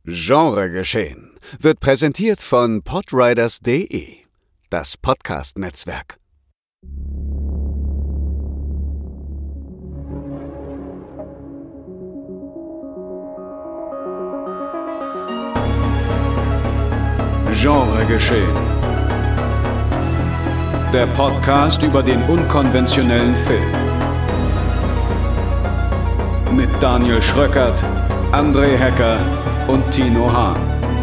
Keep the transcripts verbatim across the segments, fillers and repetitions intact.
Genregeschehen wird präsentiert von podriders punkt de, das Podcast-Netzwerk. Genregeschehen. Der Podcast über den unkonventionellen Film. Mit Daniel Schröckert, André Hecker und Tino Hahn.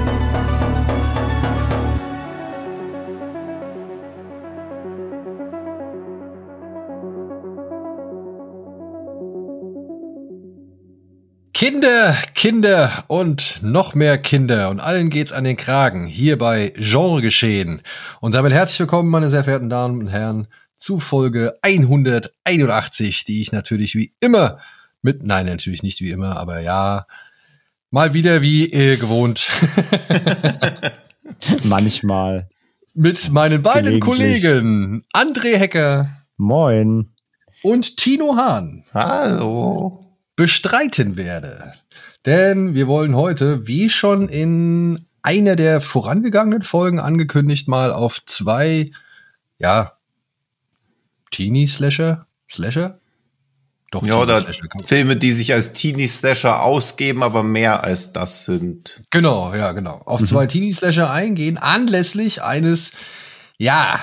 Kinder, Kinder und noch mehr Kinder und allen geht's an den Kragen hier bei Genregeschehen. Und damit herzlich willkommen, meine sehr verehrten Damen und Herren, zu Folge hunderteinundachtzig, die ich natürlich wie immer mit, nein, natürlich nicht wie immer, aber ja, mal wieder wie äh, gewohnt. Manchmal. Mit meinen beiden Kollegen André Hecker. Moin. Und Tino Hahn. Hallo. Bestreiten werde. Denn wir wollen heute, wie schon in einer der vorangegangenen Folgen angekündigt, mal auf zwei, ja, Teenie-Slasher? Slasher? Doch, ja, oder Filme, die sich als Teenie-Slasher ausgeben, aber mehr als das sind. Genau, ja, genau. Auf mhm. zwei Teenie-Slasher eingehen, anlässlich eines, ja,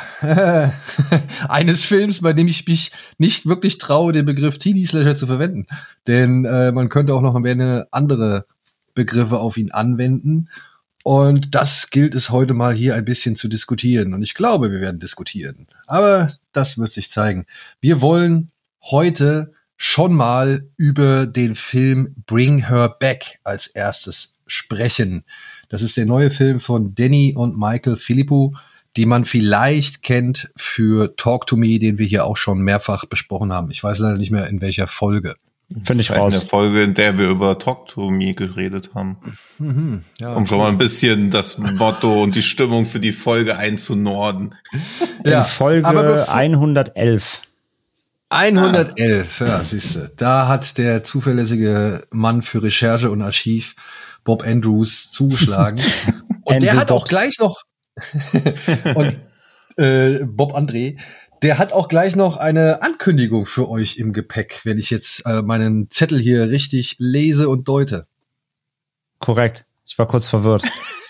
eines Films, bei dem ich mich nicht wirklich traue, den Begriff Teenie-Slasher zu verwenden. Denn äh, man könnte auch noch eine andere Begriffe auf ihn anwenden. Und das gilt es heute mal hier ein bisschen zu diskutieren. Und ich glaube, wir werden diskutieren. Aber das wird sich zeigen. Wir wollen heute schon mal über den Film Bring Her Back als erstes sprechen. Das ist der neue Film von Danny und Michael Philippou, die man vielleicht kennt für Talk to Me, den wir hier auch schon mehrfach besprochen haben. Ich weiß leider nicht mehr, in welcher Folge. Finde ich raus. In der Folge, in der wir über Talk to Me geredet haben. Mhm, ja, um schon mal ein bisschen das Motto und die Stimmung für die Folge einzunorden. In ja, Folge hundertelf. hundertelf, ja, siehst du. Da hat der zuverlässige Mann für Recherche und Archiv, Bob Andrews, zugeschlagen. Und der hat auch gleich noch und äh, Bob André, der hat auch gleich noch eine Ankündigung für euch im Gepäck, wenn ich jetzt äh, meinen Zettel hier richtig lese und deute. Korrekt. Ich war kurz verwirrt.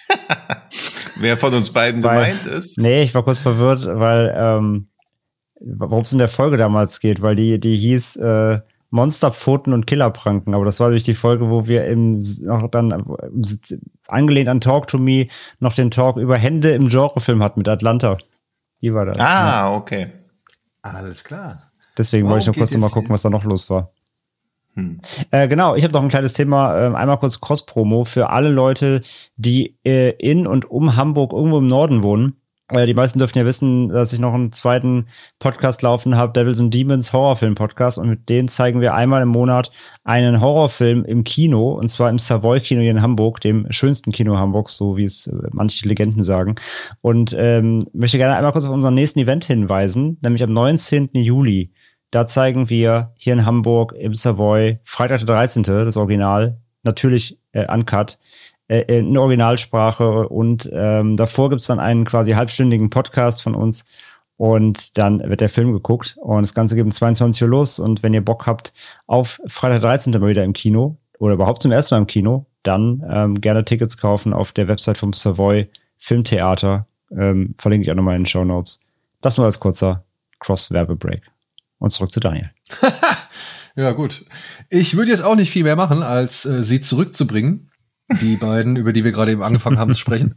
Wer von uns beiden weil, gemeint ist? Nee, ich war kurz verwirrt, weil ähm, worum es in der Folge damals geht, weil die, die hieß äh, Monsterpfoten und Killerpranken, aber das war durch die Folge, wo wir im, noch dann äh, angelehnt an Talk to Me noch den Talk über Hände im Genrefilm hatten mit Atlanta. Die war das. Ah, ja. Okay. Alles klar. Deswegen Warum wollte ich noch kurz noch mal gucken, hin? was da noch los war. Hm. Äh, genau, ich habe noch ein kleines Thema, äh, einmal kurz Cross-Promo für alle Leute, die äh, in und um Hamburg irgendwo im Norden wohnen. Die meisten dürfen ja wissen, dass ich noch einen zweiten Podcast laufen habe, Devils and Demons Horrorfilm-Podcast. Und mit denen zeigen wir einmal im Monat einen Horrorfilm im Kino. Und zwar im Savoy-Kino hier in Hamburg, dem schönsten Kino Hamburgs, so wie es manche Legenden sagen. Und ähm, möchte gerne einmal kurz auf unseren nächsten Event hinweisen, nämlich am neunzehnten Juli. Da zeigen wir hier in Hamburg im Savoy Freitag der dreizehnte das Original, natürlich äh, uncut, in Originalsprache und ähm, davor gibt's dann einen quasi halbstündigen Podcast von uns und dann wird der Film geguckt und das Ganze geht um zweiundzwanzig Uhr los und wenn ihr Bock habt auf Freitag dreizehnte mal wieder im Kino oder überhaupt zum ersten Mal im Kino, dann ähm, gerne Tickets kaufen auf der Website vom Savoy Filmtheater, ähm, verlinke ich auch nochmal in den Shownotes. Das nur als kurzer Cross-Werbebreak. Und zurück zu Daniel. Ja gut, ich würde jetzt auch nicht viel mehr machen, als äh, sie zurückzubringen. Die beiden, über die wir gerade eben angefangen haben zu sprechen.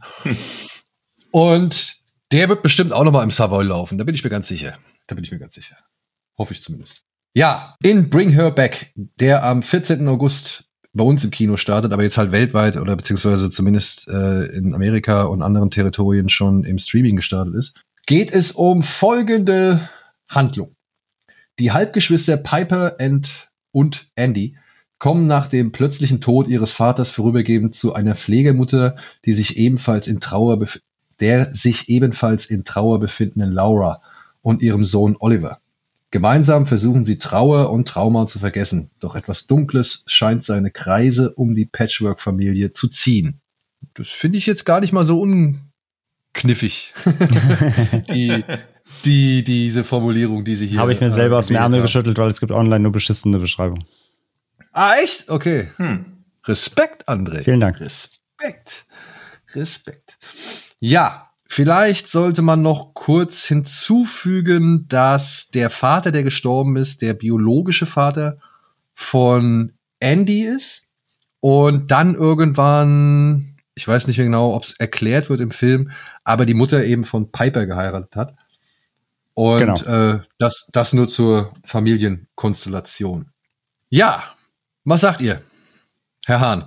Und der wird bestimmt auch noch mal im Savoy laufen. Da bin ich mir ganz sicher. Da bin ich mir ganz sicher. Hoffe ich zumindest. Ja, in Bring Her Back, der am vierzehnten August bei uns im Kino startet, aber jetzt halt weltweit oder beziehungsweise zumindest äh, in Amerika und anderen Territorien schon im Streaming gestartet ist, geht es um folgende Handlung. Die Halbgeschwister Piper and und Andy kommen nach dem plötzlichen Tod ihres Vaters vorübergehend zu einer Pflegemutter, die sich ebenfalls in Trauer bef- der sich ebenfalls in Trauer befindenden Laura und ihrem Sohn Oliver. Gemeinsam versuchen sie Trauer und Trauma zu vergessen, doch etwas Dunkles scheint seine Kreise um die Patchwork-Familie zu ziehen. das finde ich jetzt gar nicht mal so unkniffig. die, die, diese Formulierung, die sie hier habe ich mir selber äh, aus dem Ärmel geschüttelt, weil es gibt online nur beschissene Beschreibungen. Ah, echt? Okay. Hm. Respekt, André. Vielen Dank. Respekt. Respekt. Ja, vielleicht sollte man noch kurz hinzufügen, dass der Vater, der gestorben ist, der biologische Vater von Andy ist. Und dann irgendwann, ich weiß nicht mehr genau, ob es erklärt wird im Film, aber die Mutter eben von Piper geheiratet hat. Und genau. äh, das, das nur zur Familienkonstellation. Ja, was sagt ihr, Herr Hahn?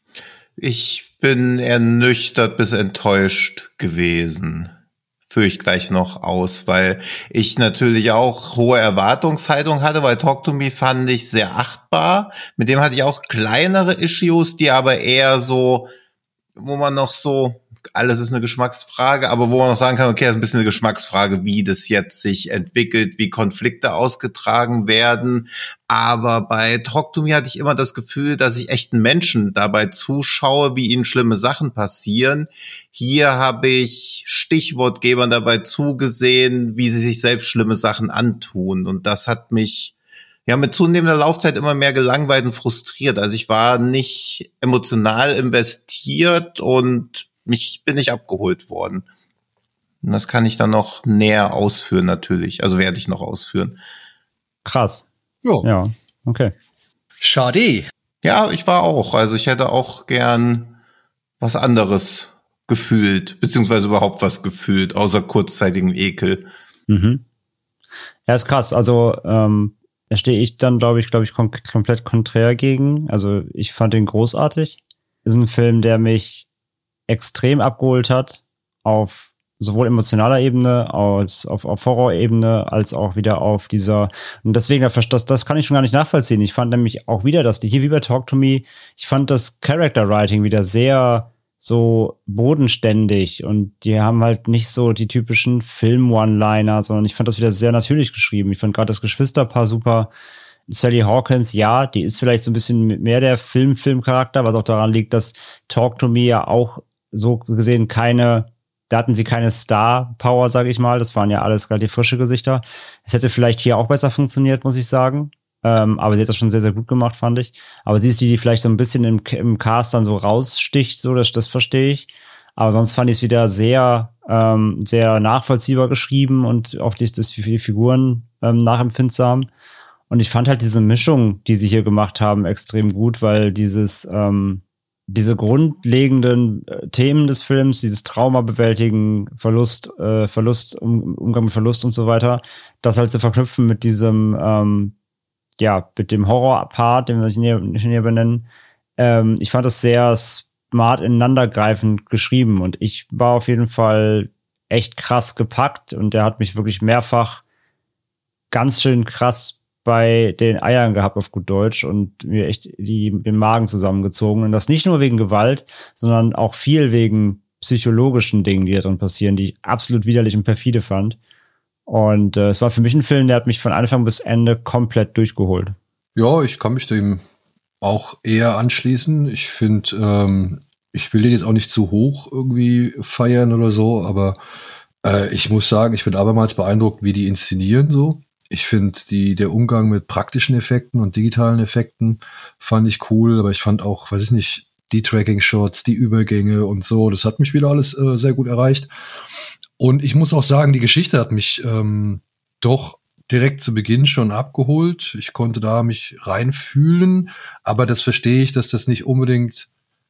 Ich bin ernüchtert bis enttäuscht gewesen. Führe ich gleich noch aus, weil ich natürlich auch hohe Erwartungshaltung hatte, weil Talk to Me fand ich sehr achtbar. Mit dem hatte ich auch kleinere Issues, die aber eher so, wo man noch so, alles ist eine Geschmacksfrage, aber wo man noch sagen kann, okay, das ist ein bisschen eine Geschmacksfrage, wie das jetzt sich entwickelt, wie Konflikte ausgetragen werden. Aber bei Talk to Me hatte ich immer das Gefühl, dass ich echten Menschen dabei zuschaue, wie ihnen schlimme Sachen passieren. Hier habe ich Stichwortgebern dabei zugesehen, wie sie sich selbst schlimme Sachen antun. Und das hat mich ja mit zunehmender Laufzeit immer mehr gelangweilt und frustriert. Also ich war nicht emotional investiert und mich bin nicht abgeholt worden. Und das kann ich dann noch näher ausführen natürlich. Also werde ich noch ausführen. Krass. Jo. Ja, okay. Schade. Ja, ich war auch. Also ich hätte auch gern was anderes gefühlt, beziehungsweise überhaupt was gefühlt, außer kurzzeitigen Ekel. Mhm. Ja, ist krass. Also ähm, da stehe ich dann, glaube ich, glaube ich, kom- komplett konträr gegen. Also ich fand den großartig. Ist ein Film, der mich extrem abgeholt hat, auf sowohl emotionaler Ebene, als auf, auf Horror-Ebene, als auch wieder auf dieser, und deswegen, das, das kann ich schon gar nicht nachvollziehen. Ich fand nämlich auch wieder, dass die hier wie bei Talk to Me, ich fand das Character-Writing wieder sehr so bodenständig und die haben halt nicht so die typischen Film-One-Liner, sondern ich fand das wieder sehr natürlich geschrieben. Ich fand gerade das Geschwisterpaar super. Sally Hawkins, ja, die ist vielleicht so ein bisschen mehr der Film-Film-Charakter, was auch daran liegt, dass Talk to Me ja auch so gesehen keine, da hatten sie keine Star-Power, sage ich mal. Das waren ja alles relativ frische Gesichter. Es hätte vielleicht hier auch besser funktioniert, muss ich sagen. Ähm, aber sie hat das schon sehr, sehr gut gemacht, fand ich. Aber sie ist die, die vielleicht so ein bisschen im, im Cast dann so raussticht, so, das, das verstehe ich. Aber sonst fand ich es wieder sehr, ähm, sehr nachvollziehbar geschrieben und auch die, das für die Figuren ähm, nachempfindsam. Und ich fand halt diese Mischung, die sie hier gemacht haben, extrem gut, weil dieses, ähm, diese grundlegenden äh, Themen des Films, dieses Trauma bewältigen, Verlust, äh, Verlust, um, Umgang mit Verlust und so weiter, das halt zu verknüpfen mit diesem, ähm, ja, mit dem Horror-Part, den wir nicht näher, nicht näher benennen. Ähm, ich fand das sehr smart ineinandergreifend geschrieben und ich war auf jeden Fall echt krass gepackt und der hat mich wirklich mehrfach ganz schön krass bei den Eiern gehabt, auf gut Deutsch, und mir echt die, den Magen zusammengezogen. Und das nicht nur wegen Gewalt, sondern auch viel wegen psychologischen Dingen, die da drin passieren, die ich absolut widerlich und perfide fand. Und äh, es war für mich ein Film, der hat mich von Anfang bis Ende komplett durchgeholt. Ja, ich kann mich dem auch eher anschließen. Ich finde, ähm, ich will den jetzt auch nicht zu hoch irgendwie feiern oder so, aber äh, ich muss sagen, ich bin abermals beeindruckt, wie die inszenieren so. Ich finde, die, der Umgang mit praktischen Effekten und digitalen Effekten fand ich cool, aber ich fand auch, weiß ich nicht, die Tracking-Shots, die Übergänge und so, das hat mich wieder alles äh, sehr gut erreicht. Und ich muss auch sagen, die Geschichte hat mich ähm, doch direkt zu Beginn schon abgeholt. Ich konnte da mich reinfühlen, aber das verstehe ich, dass das nicht unbedingt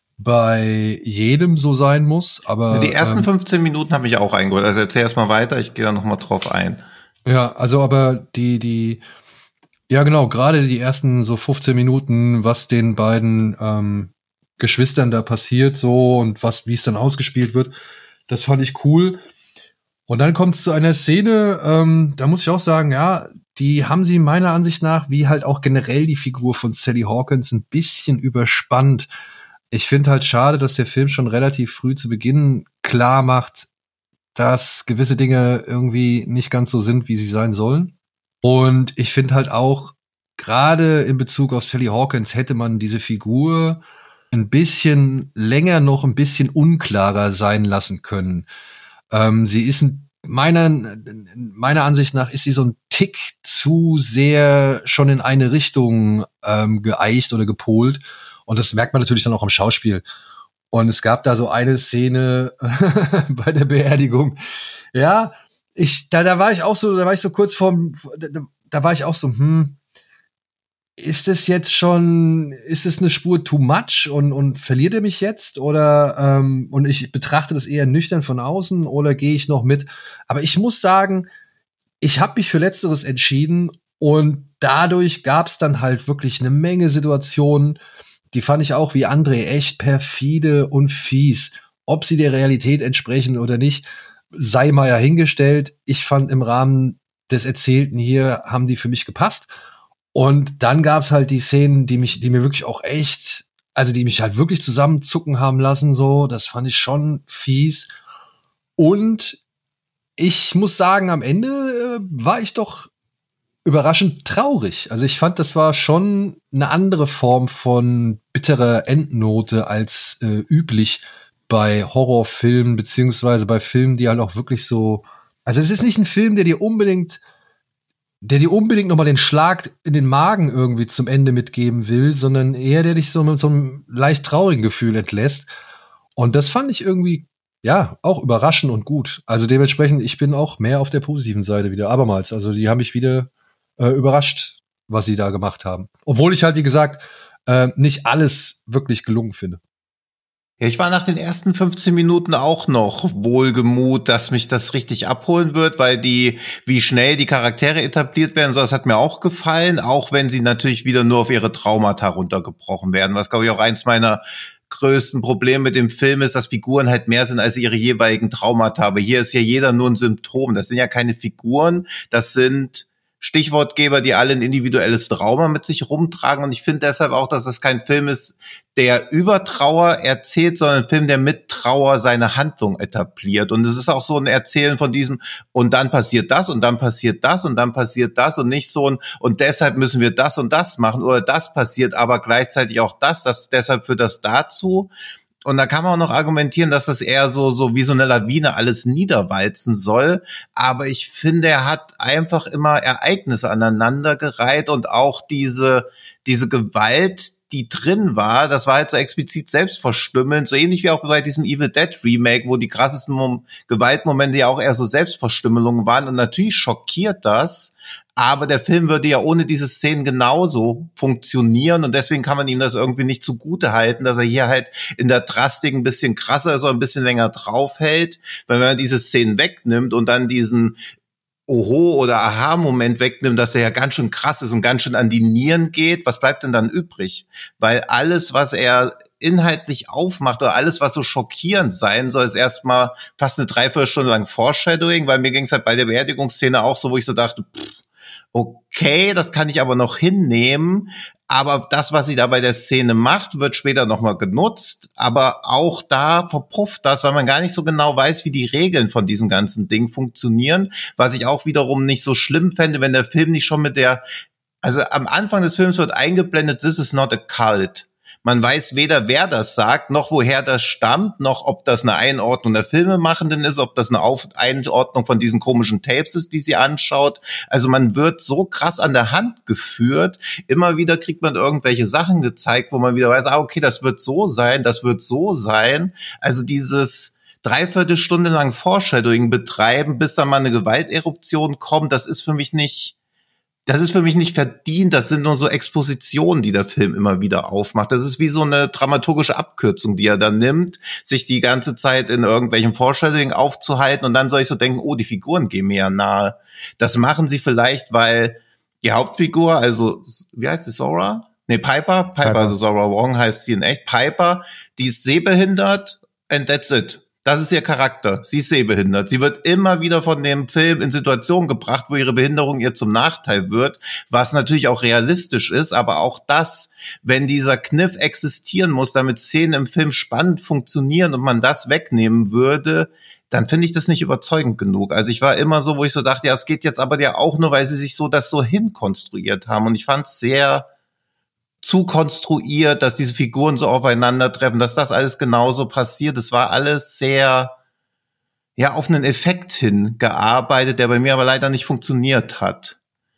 bei jedem so sein muss. Aber die ersten ähm, fünfzehn Minuten habe ich auch eingeholt. Also erzähl erst mal weiter, ich gehe da noch mal drauf ein. Ja, also aber die, die, ja genau, gerade die ersten so fünfzehn Minuten, was den beiden ähm, Geschwistern da passiert so und was, wie es dann ausgespielt wird, das fand ich cool. Und dann kommt es zu einer Szene, ähm, da muss ich auch sagen, ja, die haben sie meiner Ansicht nach, wie halt auch generell die Figur von Sally Hawkins, ein bisschen überspannt. Ich finde halt schade, dass der Film schon relativ früh zu Beginn klar macht, dass gewisse Dinge irgendwie nicht ganz so sind, wie sie sein sollen. Und ich finde halt auch, gerade in Bezug auf Sally Hawkins hätte man diese Figur ein bisschen länger noch ein bisschen unklarer sein lassen können. Ähm, sie ist ein, meiner, meiner Ansicht nach ist sie so ein Tick zu sehr schon in eine Richtung ähm, geeicht oder gepolt. Und das merkt man natürlich dann auch am Schauspiel. Und es gab da so eine Szene bei der Beerdigung. Ja, ich, da, da war ich auch so, da war ich so kurz vorm, da, da war ich auch so, hm, ist es jetzt schon, ist es eine Spur too much und, und verliert er mich jetzt? Oder, ähm, und ich betrachte das eher nüchtern von außen oder gehe ich noch mit? Aber ich muss sagen, ich habe mich für Letzteres entschieden und dadurch gab es dann halt wirklich eine Menge Situationen, die fand ich auch wie André echt perfide und fies. Ob sie der Realität entsprechen oder nicht, sei mal ja hingestellt. Ich fand, im Rahmen des Erzählten hier haben die für mich gepasst. Und dann gab's halt die Szenen, die mich, die mir wirklich auch echt, also die mich halt wirklich zusammenzucken haben lassen, so. Das fand ich schon fies. Und ich muss sagen, am Ende äh, war ich doch überraschend traurig. Also ich fand, das war schon eine andere Form von bitterer Endnote als äh, üblich bei Horrorfilmen, beziehungsweise bei Filmen, die halt auch wirklich so, also es ist nicht ein Film, der dir unbedingt der dir unbedingt noch mal den Schlag in den Magen irgendwie zum Ende mitgeben will, sondern eher der dich so mit so einem leicht traurigen Gefühl entlässt. Und das fand ich irgendwie, ja, auch überraschend und gut. Also dementsprechend, ich bin auch mehr auf der positiven Seite wieder, abermals. Also die haben mich wieder äh, überrascht, was sie da gemacht haben. Obwohl ich halt, wie gesagt, äh, nicht alles wirklich gelungen finde. Ja, ich war nach den ersten fünfzehn Minuten auch noch wohlgemut, dass mich das richtig abholen wird, weil die, wie schnell die Charaktere etabliert werden, so, das hat mir auch gefallen, auch wenn sie natürlich wieder nur auf ihre Traumata runtergebrochen werden, was, glaube ich, auch eins meiner größten Probleme mit dem Film ist, dass Figuren halt mehr sind als ihre jeweiligen Traumata. Aber hier ist ja jeder nur ein Symptom. Das sind ja keine Figuren, das sind Stichwortgeber, die alle ein individuelles Trauma mit sich rumtragen. Und ich finde deshalb auch, dass es kein Film ist, der über Trauer erzählt, sondern ein Film, der mit Trauer seine Handlung etabliert. Und es ist auch so ein Erzählen von diesem, und dann passiert das, und dann passiert das, und dann passiert das, und nicht so ein, und deshalb müssen wir das und das machen, oder das passiert, aber gleichzeitig auch das, das deshalb führt das dazu. Und da kann man auch noch argumentieren, dass das eher so, so wie so eine Lawine alles niederwalzen soll. Aber ich finde, er hat einfach immer Ereignisse aneinandergereiht und auch diese, diese Gewalt, die drin war, das war halt so explizit selbstverstümmelnd, so ähnlich wie auch bei diesem Evil Dead Remake, wo die krassesten Mom- Gewaltmomente ja auch eher so Selbstverstümmelungen waren. Und natürlich schockiert das, aber der Film würde ja ohne diese Szenen genauso funktionieren und deswegen kann man ihm das irgendwie nicht zugute halten, dass er hier halt in der Drastik ein bisschen krasser ist oder ein bisschen länger draufhält, weil wenn man diese Szenen wegnimmt und dann diesen Oho- oder Aha-Moment wegnimmt, dass er ja ganz schön krass ist und ganz schön an die Nieren geht, was bleibt denn dann übrig? Weil alles, was er inhaltlich aufmacht oder alles, was so schockierend sein soll, ist erstmal fast eine Dreiviertelstunde lang Foreshadowing, weil mir ging es halt bei der Beerdigungsszene auch so, wo ich so dachte, pff, okay, das kann ich aber noch hinnehmen, aber das, was sie da bei der Szene macht, wird später nochmal genutzt, aber auch da verpufft das, weil man gar nicht so genau weiß, wie die Regeln von diesem ganzen Ding funktionieren, was ich auch wiederum nicht so schlimm fände, wenn der Film nicht schon mit der, also am Anfang des Films wird eingeblendet, this is not a cult. Man weiß weder, wer das sagt, noch woher das stammt, noch ob das eine Einordnung der Filmemachenden ist, ob das eine Auf- Einordnung von diesen komischen Tapes ist, die sie anschaut. Also man wird so krass an der Hand geführt. Immer wieder kriegt man irgendwelche Sachen gezeigt, wo man wieder weiß, ah, okay, das wird so sein, das wird so sein. Also dieses Dreiviertelstunde lang Foreshadowing betreiben, bis dann mal eine Gewalteruption kommt, das ist für mich nicht... Das ist für mich nicht verdient, das sind nur so Expositionen, die der Film immer wieder aufmacht. Das ist wie so eine dramaturgische Abkürzung, die er dann nimmt, sich die ganze Zeit in irgendwelchen Foreshadowing aufzuhalten und dann soll ich so denken, oh, die Figuren gehen mir ja nahe. Das machen sie vielleicht, weil die Hauptfigur, also, wie heißt die, Zora? Nee, Piper, Piper, Piper. Also Zora Wong heißt sie in echt. Piper, die ist sehbehindert and that's it. Das ist ihr Charakter. Sie ist sehbehindert. Sie wird immer wieder von dem Film in Situationen gebracht, wo ihre Behinderung ihr zum Nachteil wird, was natürlich auch realistisch ist, aber auch das, wenn dieser Kniff existieren muss, damit Szenen im Film spannend funktionieren und man das wegnehmen würde, dann finde ich das nicht überzeugend genug. Also ich war immer so, wo ich so dachte, ja, es geht jetzt aber ja auch nur, weil sie sich so das so hinkonstruiert haben und ich fand es sehr zu konstruiert, dass diese Figuren so aufeinandertreffen, dass das alles genauso passiert. Es war alles sehr, ja, auf einen Effekt hingearbeitet, der bei mir aber leider nicht funktioniert hat.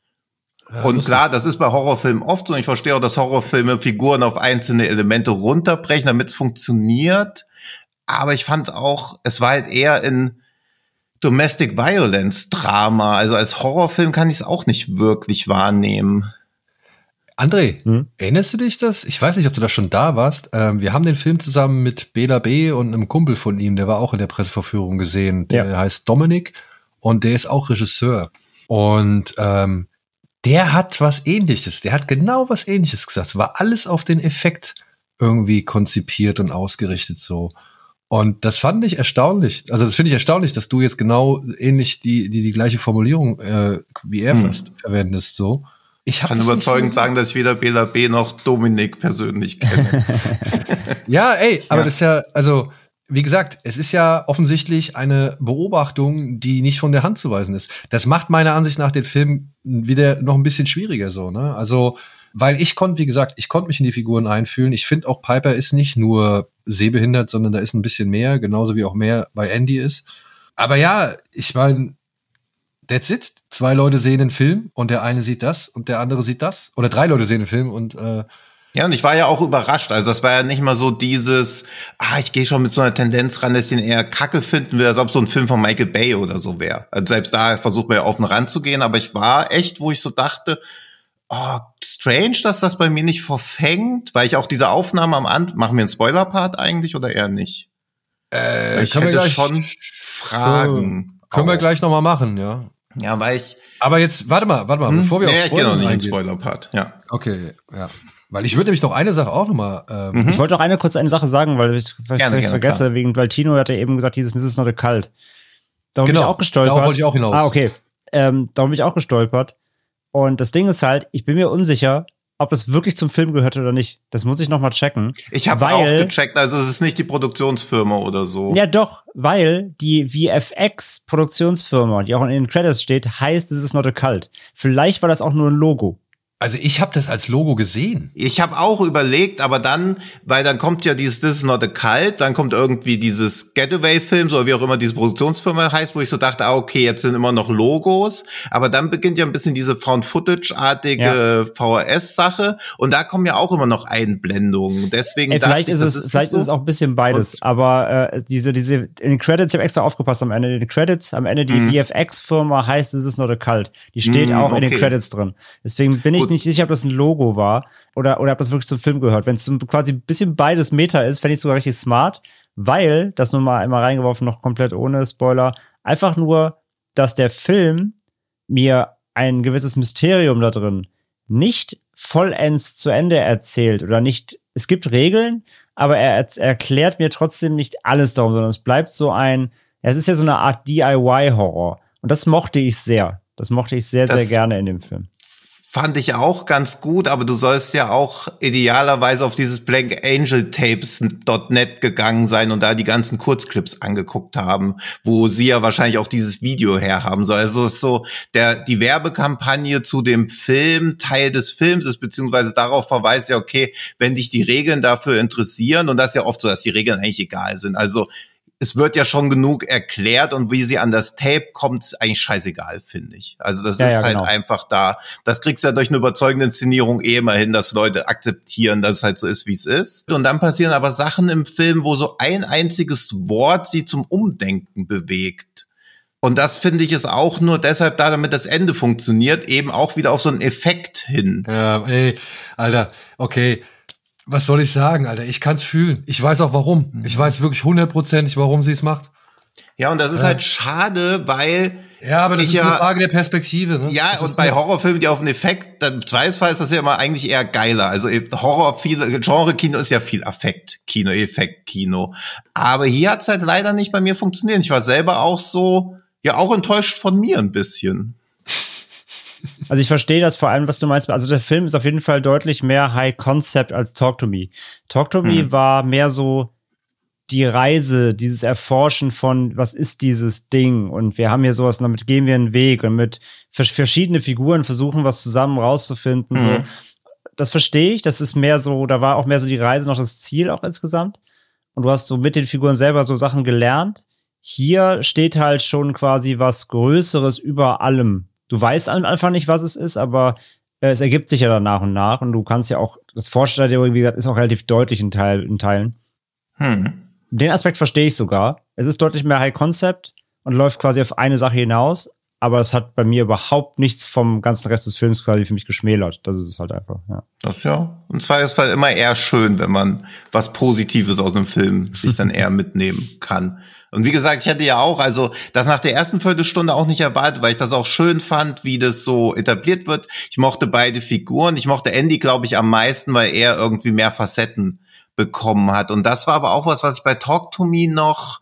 Ja, und klar, das ist bei Horrorfilmen oft so. Und ich verstehe auch, dass Horrorfilme Figuren auf einzelne Elemente runterbrechen, damit es funktioniert. Aber ich fand auch, es war halt eher in Domestic Violence Drama. Also als Horrorfilm kann ich es auch nicht wirklich wahrnehmen. André, hm? erinnerst du dich das? Ich weiß nicht, ob du da schon da warst. Ähm, wir haben den Film zusammen mit Bela B. und einem Kumpel von ihm, der war auch in der Presseverführung gesehen. Der ja. heißt Dominik und der ist auch Regisseur. Und ähm, der hat was Ähnliches. Der hat genau was Ähnliches gesagt. War alles auf den Effekt irgendwie konzipiert und ausgerichtet so. Und das fand ich erstaunlich. Also das finde ich erstaunlich, dass du jetzt genau ähnlich die die die gleiche Formulierung äh, wie er hm. fast verwendest so. Ich kann überzeugend so sagen, dass ich weder Bela B. noch Dominik persönlich kenne. Ja, ey, aber ja. das ist ja, also, wie gesagt, es ist ja offensichtlich eine Beobachtung, die nicht von der Hand zu weisen ist. Das macht meiner Ansicht nach den Film wieder noch ein bisschen schwieriger so, ne? Also, weil ich konnte, wie gesagt, ich konnte mich in die Figuren einfühlen. Ich finde auch, Piper ist nicht nur sehbehindert, sondern da ist ein bisschen mehr, genauso wie auch mehr bei Andy ist. Aber ja, ich meine, that's it. Zwei Leute sehen den Film und der eine sieht das und der andere sieht das. Oder drei Leute sehen den Film und äh ja, und ich war ja auch überrascht. Also das war ja nicht mal so dieses, ah, ich gehe schon mit so einer Tendenz ran, dass ich ihn eher kacke finden will, als ob so ein Film von Michael Bay oder so wäre. Also selbst da versucht man ja auf den Rand zu gehen, aber ich war echt, wo ich so dachte, oh, strange, dass das bei mir nicht verfängt, weil ich auch diese Aufnahme am Anfang, machen wir einen Spoiler-Part eigentlich oder eher nicht? Äh, ich hätte wir gleich, schon Fragen. Äh, können wir gleich noch mal machen, ja. Ja, weil ich. Aber jetzt, warte mal, warte mal, hm? bevor wir nee, auf Spoiler eingehen. eingehen. Spoiler-Part, ja. Okay, ja. Weil ich würde nämlich noch eine Sache auch noch mal. Ähm mhm. Ich wollte noch eine kurz eine Sache sagen, weil ich vielleicht gerne, gerne, vergesse, klar. wegen, weil Tino hat ja eben gesagt, dieses This is not a cult. Darum genau, bin ich auch gestolpert. Darauf wollte ich auch hinaus. Ah, okay. Ähm, darum bin ich auch gestolpert. Und das Ding ist halt, ich bin mir unsicher, ob das wirklich zum Film gehört oder nicht. Das muss ich noch mal checken. Ich habe auch gecheckt, also es ist nicht die Produktionsfirma oder so. Ja doch, weil die V F X-Produktionsfirma, die auch in den Credits steht, heißt, es ist not a cult. Vielleicht war das auch nur ein Logo. Also ich habe das als Logo gesehen. Ich habe auch überlegt, aber dann, weil dann kommt ja dieses This is not a cult, dann kommt irgendwie dieses Getaway-Films oder wie auch immer diese Produktionsfirma heißt, wo ich so dachte, ah, okay, jetzt sind immer noch Logos, aber dann beginnt ja ein bisschen diese Found-Footage-artige ja. V H S-Sache und da kommen ja auch immer noch Einblendungen. Deswegen Ey, vielleicht dachte ist ich, es, das ist vielleicht so. ist es auch ein bisschen beides, und aber äh, diese, diese, in den Credits, ich habe extra aufgepasst am Ende, in den Credits, am Ende die mhm. V F X-Firma heißt, es ist not a cult. Die steht mhm, auch okay. in den Credits drin. Deswegen bin ich Gut. nicht sicher, ob das ein Logo war oder, oder ob das wirklich zum Film gehört. Wenn es quasi ein bisschen beides Meta ist, fände ich sogar richtig smart, weil, das nur mal einmal reingeworfen, noch komplett ohne Spoiler, einfach nur, dass der Film mir ein gewisses Mysterium da drin nicht vollends zu Ende erzählt oder nicht, es gibt Regeln, aber er, er erklärt mir trotzdem nicht alles darum, sondern es bleibt so ein, es ist ja so eine Art D I Y-Horror und das mochte ich sehr. Das mochte ich sehr, das sehr gerne in dem Film. Fand ich auch ganz gut, aber du sollst ja auch idealerweise auf dieses blank angel tapes Punkt net gegangen sein und da die ganzen Kurzclips angeguckt haben, wo sie ja wahrscheinlich auch dieses Video herhaben soll. Also ist so, der, die Werbekampagne zu dem Film, Teil des Films ist, beziehungsweise darauf verweist ja, okay, wenn dich die Regeln dafür interessieren, und das ist ja oft so, dass die Regeln eigentlich egal sind. Also, es wird ja schon genug erklärt und wie sie an das Tape kommt, ist eigentlich scheißegal, finde ich. Also das ja, ist ja, halt genau. einfach da. Das kriegst du ja durch eine überzeugende Inszenierung eh immer hin, dass Leute akzeptieren, dass es halt so ist, wie es ist. Und dann passieren aber Sachen im Film, wo so ein einziges Wort sie zum Umdenken bewegt. Und das finde ich ist auch nur deshalb da, damit das Ende funktioniert, eben auch wieder auf so einen Effekt hin. Ja, ey, Alter, okay. Was soll ich sagen, Alter? Ich kann's fühlen. Ich weiß auch warum. Ich weiß wirklich hundertprozentig, warum sie es macht. Ja, und das ist äh. halt schade, weil ja, aber das ist ja, eine Frage der Perspektive. Ne? Ja, das und bei Horrorfilmen, die auf einen Effekt, im Zweifelsfall ist das ja immer eigentlich eher geiler. Also Horror, viele Genre-Kino ist ja viel Affekt-Kino, Effekt-Kino. Aber hier hat's halt leider nicht bei mir funktioniert. Ich war selber auch so, ja, auch enttäuscht von mir ein bisschen. Also ich verstehe das vor allem, was du meinst. Also der Film ist auf jeden Fall deutlich mehr High Concept als Talk to Me. Talk to Me hm. war mehr so die Reise, dieses Erforschen von, was ist dieses Ding? Und wir haben hier sowas, und damit gehen wir einen Weg und mit verschiedene Figuren versuchen, was zusammen rauszufinden. Mhm. So. das verstehe ich. Das ist mehr so, da war auch mehr so die Reise noch das Ziel auch insgesamt. Und du hast so mit den Figuren selber so Sachen gelernt. Hier steht halt schon quasi was Größeres über allem. Du weißt am Anfang nicht, was es ist, aber äh, es ergibt sich ja dann nach und nach. Und du kannst ja auch, das Vorstadium, wie gesagt, ist auch relativ deutlich in, Teil, in Teilen. Hm. Den Aspekt verstehe ich sogar. Es ist deutlich mehr High Concept und läuft quasi auf eine Sache hinaus. Aber es hat bei mir überhaupt nichts vom ganzen Rest des Films quasi für mich geschmälert. Das ist es halt einfach, ja. Das ist ja im Zweifelsfall immer eher schön, wenn man was Positives aus einem Film sich dann eher mitnehmen kann. Und wie gesagt, ich hätte ja auch, also das nach der ersten Viertelstunde auch nicht erwartet, weil ich das auch schön fand, wie das so etabliert wird. Ich mochte beide Figuren. Ich mochte Andy, glaube ich, am meisten, weil er irgendwie mehr Facetten bekommen hat. Und das war aber auch was, was ich bei Talk to Me noch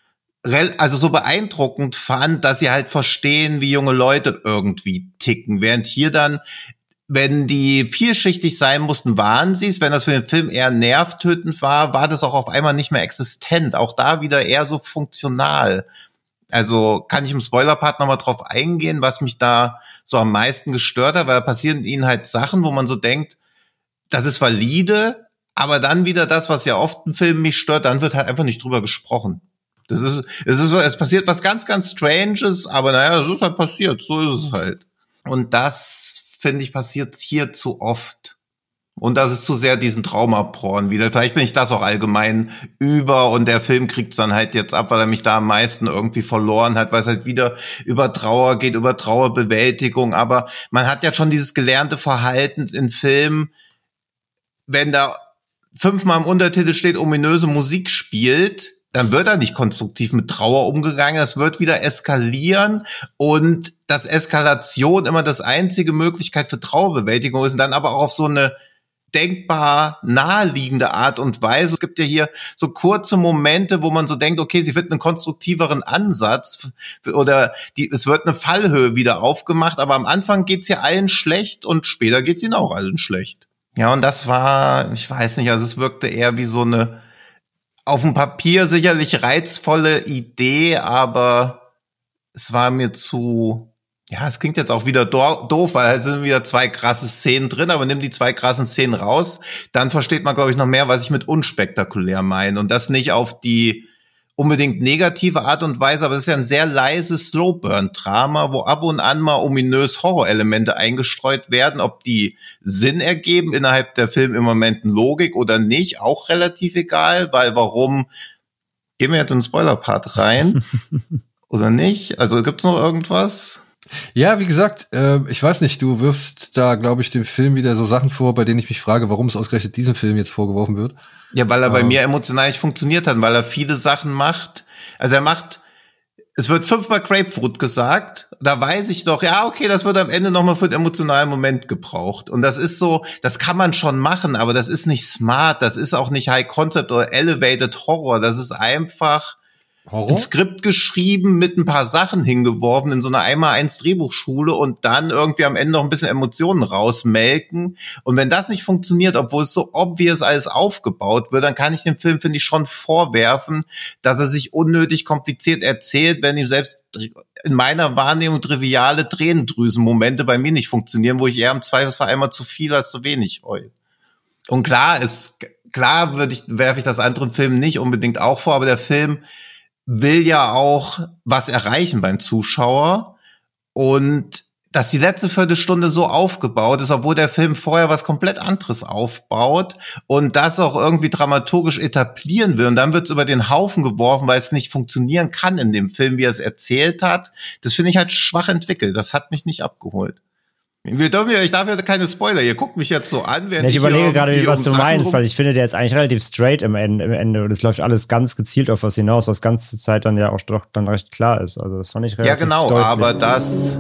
also so beeindruckend fand, dass sie halt verstehen, wie junge Leute irgendwie ticken. Während hier dann, wenn die vielschichtig sein mussten, waren sie es. Wenn das für den Film eher nervtötend war, war das auch auf einmal nicht mehr existent. Auch da wieder eher so funktional. Also kann ich im Spoiler-Part nochmal drauf eingehen, was mich da so am meisten gestört hat, weil da passieren ihnen halt Sachen, wo man so denkt, das ist valide, aber dann wieder das, was ja oft im Film mich stört, dann wird halt einfach nicht drüber gesprochen. Das ist, es ist so, es passiert was ganz, ganz Stranges, aber naja, das ist halt passiert, so ist es halt. Und das, finde ich, passiert hier zu oft. Und das ist zu sehr diesen Traumaporn wieder. Vielleicht bin ich das auch allgemein über und der Film kriegt's dann halt jetzt ab, weil er mich da am meisten irgendwie verloren hat, weil es halt wieder über Trauer geht, über Trauerbewältigung. Aber man hat ja schon dieses gelernte Verhalten in Filmen, wenn da fünfmal im Untertitel steht, ominöse Musik spielt, dann wird da nicht konstruktiv mit Trauer umgegangen, es wird wieder eskalieren und dass Eskalation immer das einzige Möglichkeit für Trauerbewältigung ist und dann aber auch auf so eine denkbar naheliegende Art und Weise. Es gibt ja hier so kurze Momente, wo man so denkt, okay, sie wird einen konstruktiveren Ansatz oder die, es wird eine Fallhöhe wieder aufgemacht, aber am Anfang geht's ja allen schlecht und später geht's ihnen auch allen schlecht. Ja, und das war, ich weiß nicht, also es wirkte eher wie so eine auf dem Papier sicherlich reizvolle Idee, aber es war mir zu, ja, es klingt jetzt auch wieder do- doof, weil es sind wieder zwei krasse Szenen drin, aber nimm die zwei krassen Szenen raus, dann versteht man, glaube ich, noch mehr, was ich mit unspektakulär meine. Und das nicht auf die unbedingt negative Art und Weise, aber es ist ja ein sehr leises Slowburn-Drama, wo ab und an mal ominös Horrorelemente eingestreut werden, ob die Sinn ergeben innerhalb der filmimmomenten Logik oder nicht, auch relativ egal, weil warum, gehen wir jetzt in den Spoiler-Part rein oder nicht? Also gibt's noch irgendwas? Ja, wie gesagt, äh, ich weiß nicht, du wirfst da, glaube ich, dem Film wieder so Sachen vor, bei denen ich mich frage, warum es ausgerechnet diesem Film jetzt vorgeworfen wird. Ja, weil er bei ähm. mir emotional nicht funktioniert hat, weil er viele Sachen macht. Also er macht, es wird fünfmal Grapefruit gesagt, da weiß ich doch, ja, okay, das wird am Ende nochmal für den emotionalen Moment gebraucht. Und das ist so, das kann man schon machen, aber das ist nicht smart, das ist auch nicht High Concept oder Elevated Horror, das ist einfach Horror? ein Skript geschrieben, mit ein paar Sachen hingeworfen in so einer einmal eins Drehbuchschule und dann irgendwie am Ende noch ein bisschen Emotionen rausmelken. Und wenn das nicht funktioniert, obwohl es so obvious alles aufgebaut wird, dann kann ich dem Film, finde ich, schon vorwerfen, dass er sich unnötig kompliziert erzählt, wenn ihm selbst in meiner Wahrnehmung triviale Tränendrüsenmomente bei mir nicht funktionieren, wo ich eher im Zweifelsfall einmal zu viel als zu wenig heul. Und klar ist, klar würde ich, werfe ich das anderen Filmen nicht unbedingt auch vor, aber der Film will ja auch was erreichen beim Zuschauer und dass die letzte Viertelstunde so aufgebaut ist, obwohl der Film vorher was komplett anderes aufbaut und das auch irgendwie dramaturgisch etablieren will und dann wird es über den Haufen geworfen, weil es nicht funktionieren kann in dem Film, wie er es erzählt hat. Das finde ich halt schwach entwickelt. Das hat mich nicht abgeholt. Wir dürfen ja, ich darf ja keine Spoiler. Ihr guckt mich jetzt so an, während ja, ich, ich überlege gerade, was um du meinst, rum- weil ich finde, der ist eigentlich relativ straight im Ende, im Ende und es läuft alles ganz gezielt auf was hinaus, was ganze Zeit dann ja auch doch dann recht klar ist. Also das fand ich relativ Ja, genau, deutlich. aber das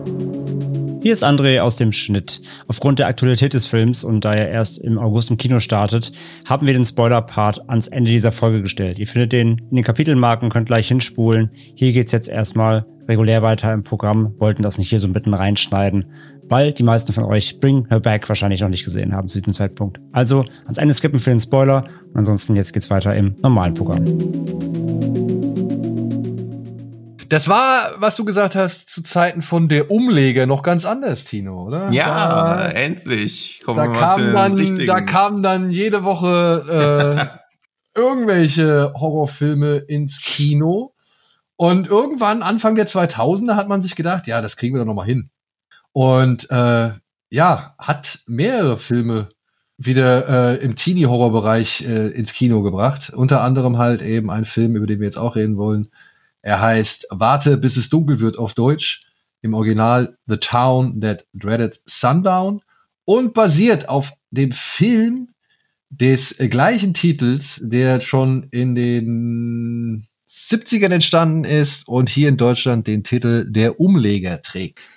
Hier ist André aus dem Schnitt. Aufgrund der Aktualität des Films und da er erst im August im Kino startet, haben wir den Spoiler-Part ans Ende dieser Folge gestellt. Ihr findet den in den Kapitelmarken, könnt gleich hinspulen. Hier geht's jetzt erstmal regulär weiter im Programm, wollten das nicht hier so mitten reinschneiden, weil die meisten von euch Bring Her Back wahrscheinlich noch nicht gesehen haben zu diesem Zeitpunkt. Also ans Ende skippen für den Spoiler und ansonsten jetzt geht's weiter im normalen Programm. Das war, was du gesagt hast, zu Zeiten von der Umleger noch ganz anders, Tino, oder? Ja, da, endlich. Kommen da, wir mal kam zu den dann, richtigen. da kamen dann jede Woche äh, irgendwelche Horrorfilme ins Kino. Und irgendwann, Anfang der zweitausender, hat man sich gedacht, ja, das kriegen wir doch noch mal hin. Und äh, ja, hat mehrere Filme wieder äh, im Teenie-Horror-Bereich äh, ins Kino gebracht. Unter anderem halt eben ein Film, über den wir jetzt auch reden wollen. Er heißt Warte, bis es dunkel wird auf Deutsch. Im Original The Town That Dreaded Sundown. Und basiert auf dem Film des gleichen Titels, der schon in den siebzigern entstanden ist und hier in Deutschland den Titel Der Umleger trägt.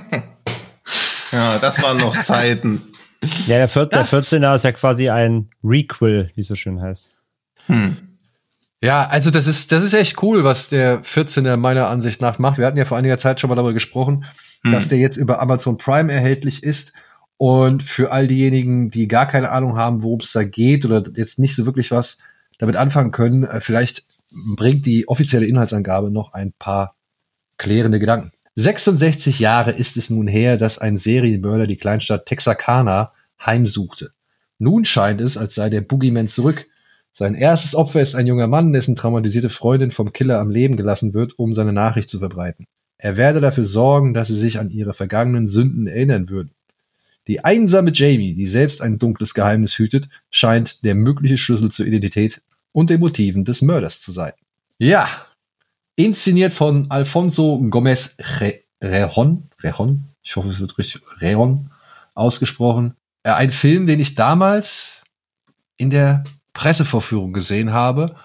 Ja, das waren noch Zeiten. Ja, der, vier, der vierzehner ist ja quasi ein Requel, wie es so schön heißt. Hm. Ja, also das ist, das ist echt cool, was der vierzehner meiner Ansicht nach macht. Wir hatten ja vor einiger Zeit schon mal darüber gesprochen, hm. dass der jetzt über Amazon Prime erhältlich ist. Und für all diejenigen, die gar keine Ahnung haben, worum es da geht oder jetzt nicht so wirklich was damit anfangen können, vielleicht bringt die offizielle Inhaltsangabe noch ein paar klärende Gedanken. sechsundsechzig Jahre ist es nun her, dass ein Serienmörder die Kleinstadt Texarkana heimsuchte. Nun scheint es, als sei der Boogeyman zurück. Sein erstes Opfer ist ein junger Mann, dessen traumatisierte Freundin vom Killer am Leben gelassen wird, um seine Nachricht zu verbreiten. Er werde dafür sorgen, dass sie sich an ihre vergangenen Sünden erinnern würden. Die einsame Jamie, die selbst ein dunkles Geheimnis hütet, scheint der mögliche Schlüssel zur Identität und den Motiven des Mörders zu sein. Ja, inszeniert von Alfonso Gomez Rejon, Rejon, ich hoffe, es wird richtig Rejon ausgesprochen. Äh, ein Film, den ich damals in der Pressevorführung gesehen habe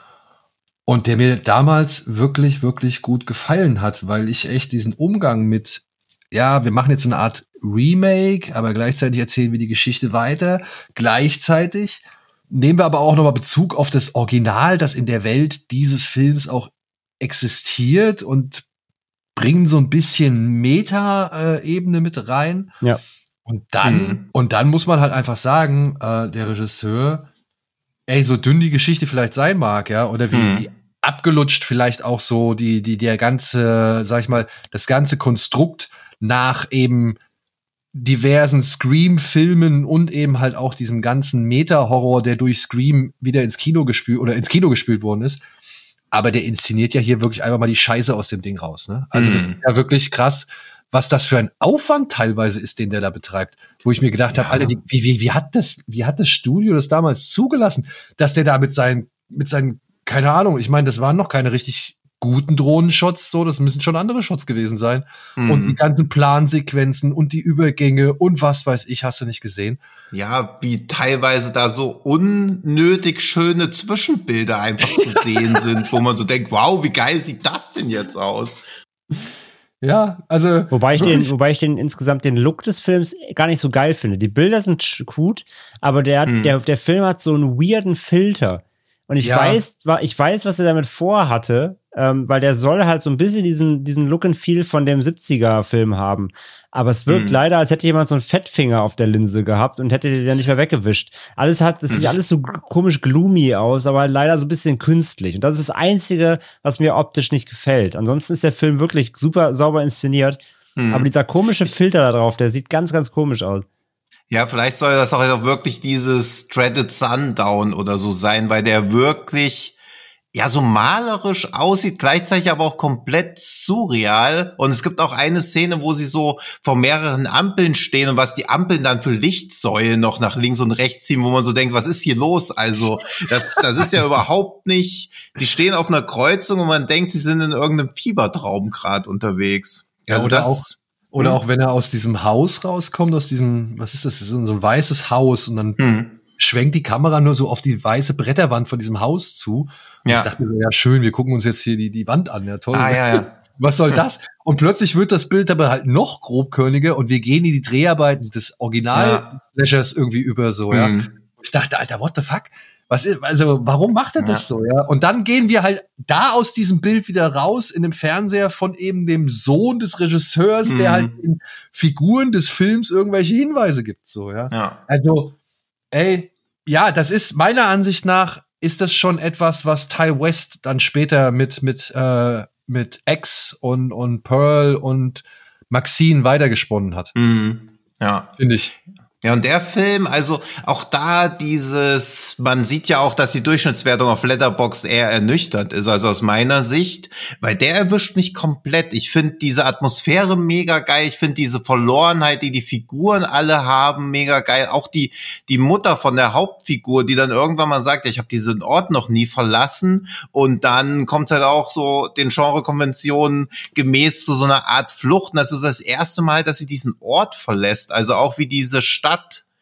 und der mir damals wirklich, wirklich gut gefallen hat, weil ich echt diesen Umgang mit, ja, wir machen jetzt eine Art Remake, aber gleichzeitig erzählen wir die Geschichte weiter. Gleichzeitig nehmen wir aber auch nochmal Bezug auf das Original, das in der Welt dieses Films auch existiert und bringen so ein bisschen Meta-Ebene mit rein. Ja. Und dann, Mhm. und dann muss man halt einfach sagen, äh, der Regisseur, ey, so dünn die Geschichte vielleicht sein mag, ja, oder wie, Mhm. wie abgelutscht vielleicht auch so die, die, der ganze, sag ich mal, das ganze Konstrukt nach eben diversen Scream-Filmen und eben halt auch diesem ganzen Meta-Horror, der durch Scream wieder ins Kino gespült oder ins Kino gespült worden ist. Aber der inszeniert ja hier wirklich einfach mal die Scheiße aus dem Ding raus, ne? Also, das Mhm. ist ja wirklich krass, was das für ein Aufwand teilweise ist, den der da betreibt. Wo ich mir gedacht Ja. habe, Alter, wie, wie, wie hat das, wie hat das Studio das damals zugelassen, dass der da mit seinen, mit seinen, keine Ahnung, ich meine, das waren noch keine richtig guten Drohnenshots, so, das müssen schon andere Shots gewesen sein. Mhm. Und die ganzen Plansequenzen und die Übergänge und was weiß ich, hast du nicht gesehen. Ja, wie teilweise da so unnötig schöne Zwischenbilder einfach zu sehen sind, wo man so denkt, wow, wie geil sieht das denn jetzt aus? Ja, also. Wobei ich, den, wirklich, wobei ich den insgesamt den Look des Films gar nicht so geil finde. Die Bilder sind sch- gut, aber der, Hm. der, der Film hat so einen weirden Filter. Und ich Ja. weiß, wa- ich weiß, was er damit vorhatte, ähm, weil der soll halt so ein bisschen diesen, diesen Look and Feel von dem siebziger-Film haben. Aber es wirkt Hm. leider, als hätte jemand so einen Fettfinger auf der Linse gehabt und hätte den dann nicht mehr weggewischt. Alles hat, das sieht Hm. alles so g- komisch gloomy aus, aber leider so ein bisschen künstlich. Und das ist das Einzige, was mir optisch nicht gefällt. Ansonsten ist der Film wirklich super sauber inszeniert. Hm. Aber dieser komische Filter da drauf, der sieht ganz, ganz komisch aus. Ja, vielleicht soll das auch wirklich dieses Dreaded Sundown oder so sein, weil der wirklich ja so malerisch aussieht, gleichzeitig aber auch komplett surreal. Und es gibt auch eine Szene, wo sie so vor mehreren Ampeln stehen und was die Ampeln dann für Lichtsäulen noch nach links und rechts ziehen, wo man so denkt, was ist hier los? Also das, das ist ja überhaupt nicht, sie stehen auf einer Kreuzung und man denkt, sie sind in irgendeinem Fiebertraum gerade unterwegs. Ja, Also oder das, auch- Oder Hm. auch wenn er aus diesem Haus rauskommt, aus diesem, was ist das? Das ist so ein weißes Haus und dann Hm. schwenkt die Kamera nur so auf die weiße Bretterwand von diesem Haus zu. Und Ja. ich dachte mir so, ja schön, wir gucken uns jetzt hier die, die Wand an, ja toll. Ah, ja, ja. Was soll das? Und plötzlich wird das Bild aber halt noch grobkörniger und wir gehen in die Dreharbeiten des Original-Slashers irgendwie über so, ja. Hm. Ich dachte, Alter, what the fuck? Was ist, also, warum macht er das Ja. so, ja? Und dann gehen wir halt da aus diesem Bild wieder raus in dem Fernseher von eben dem Sohn des Regisseurs, der Mhm. halt den Figuren des Films irgendwelche Hinweise gibt, so, ja. Ja. Also, ey, ja, das ist meiner Ansicht nach ist das schon etwas, was Ty West dann später mit mit äh, mit X und, und Pearl und Maxine weitergesponnen hat. Mhm. Ja. Finde ich. Ja, und der Film, also auch da dieses, man sieht ja auch, dass die Durchschnittswertung auf Letterboxd eher ernüchternd ist, also aus meiner Sicht, weil der erwischt mich komplett. Ich finde diese Atmosphäre mega geil, ich finde diese Verlorenheit, die die Figuren alle haben, mega geil. Auch die die Mutter von der Hauptfigur, die dann irgendwann mal sagt, ja, ich habe diesen Ort noch nie verlassen, und dann kommt halt auch so den Genrekonventionen gemäß zu so einer Art Flucht. Und das ist das erste Mal, dass sie diesen Ort verlässt, also auch wie diese Stadt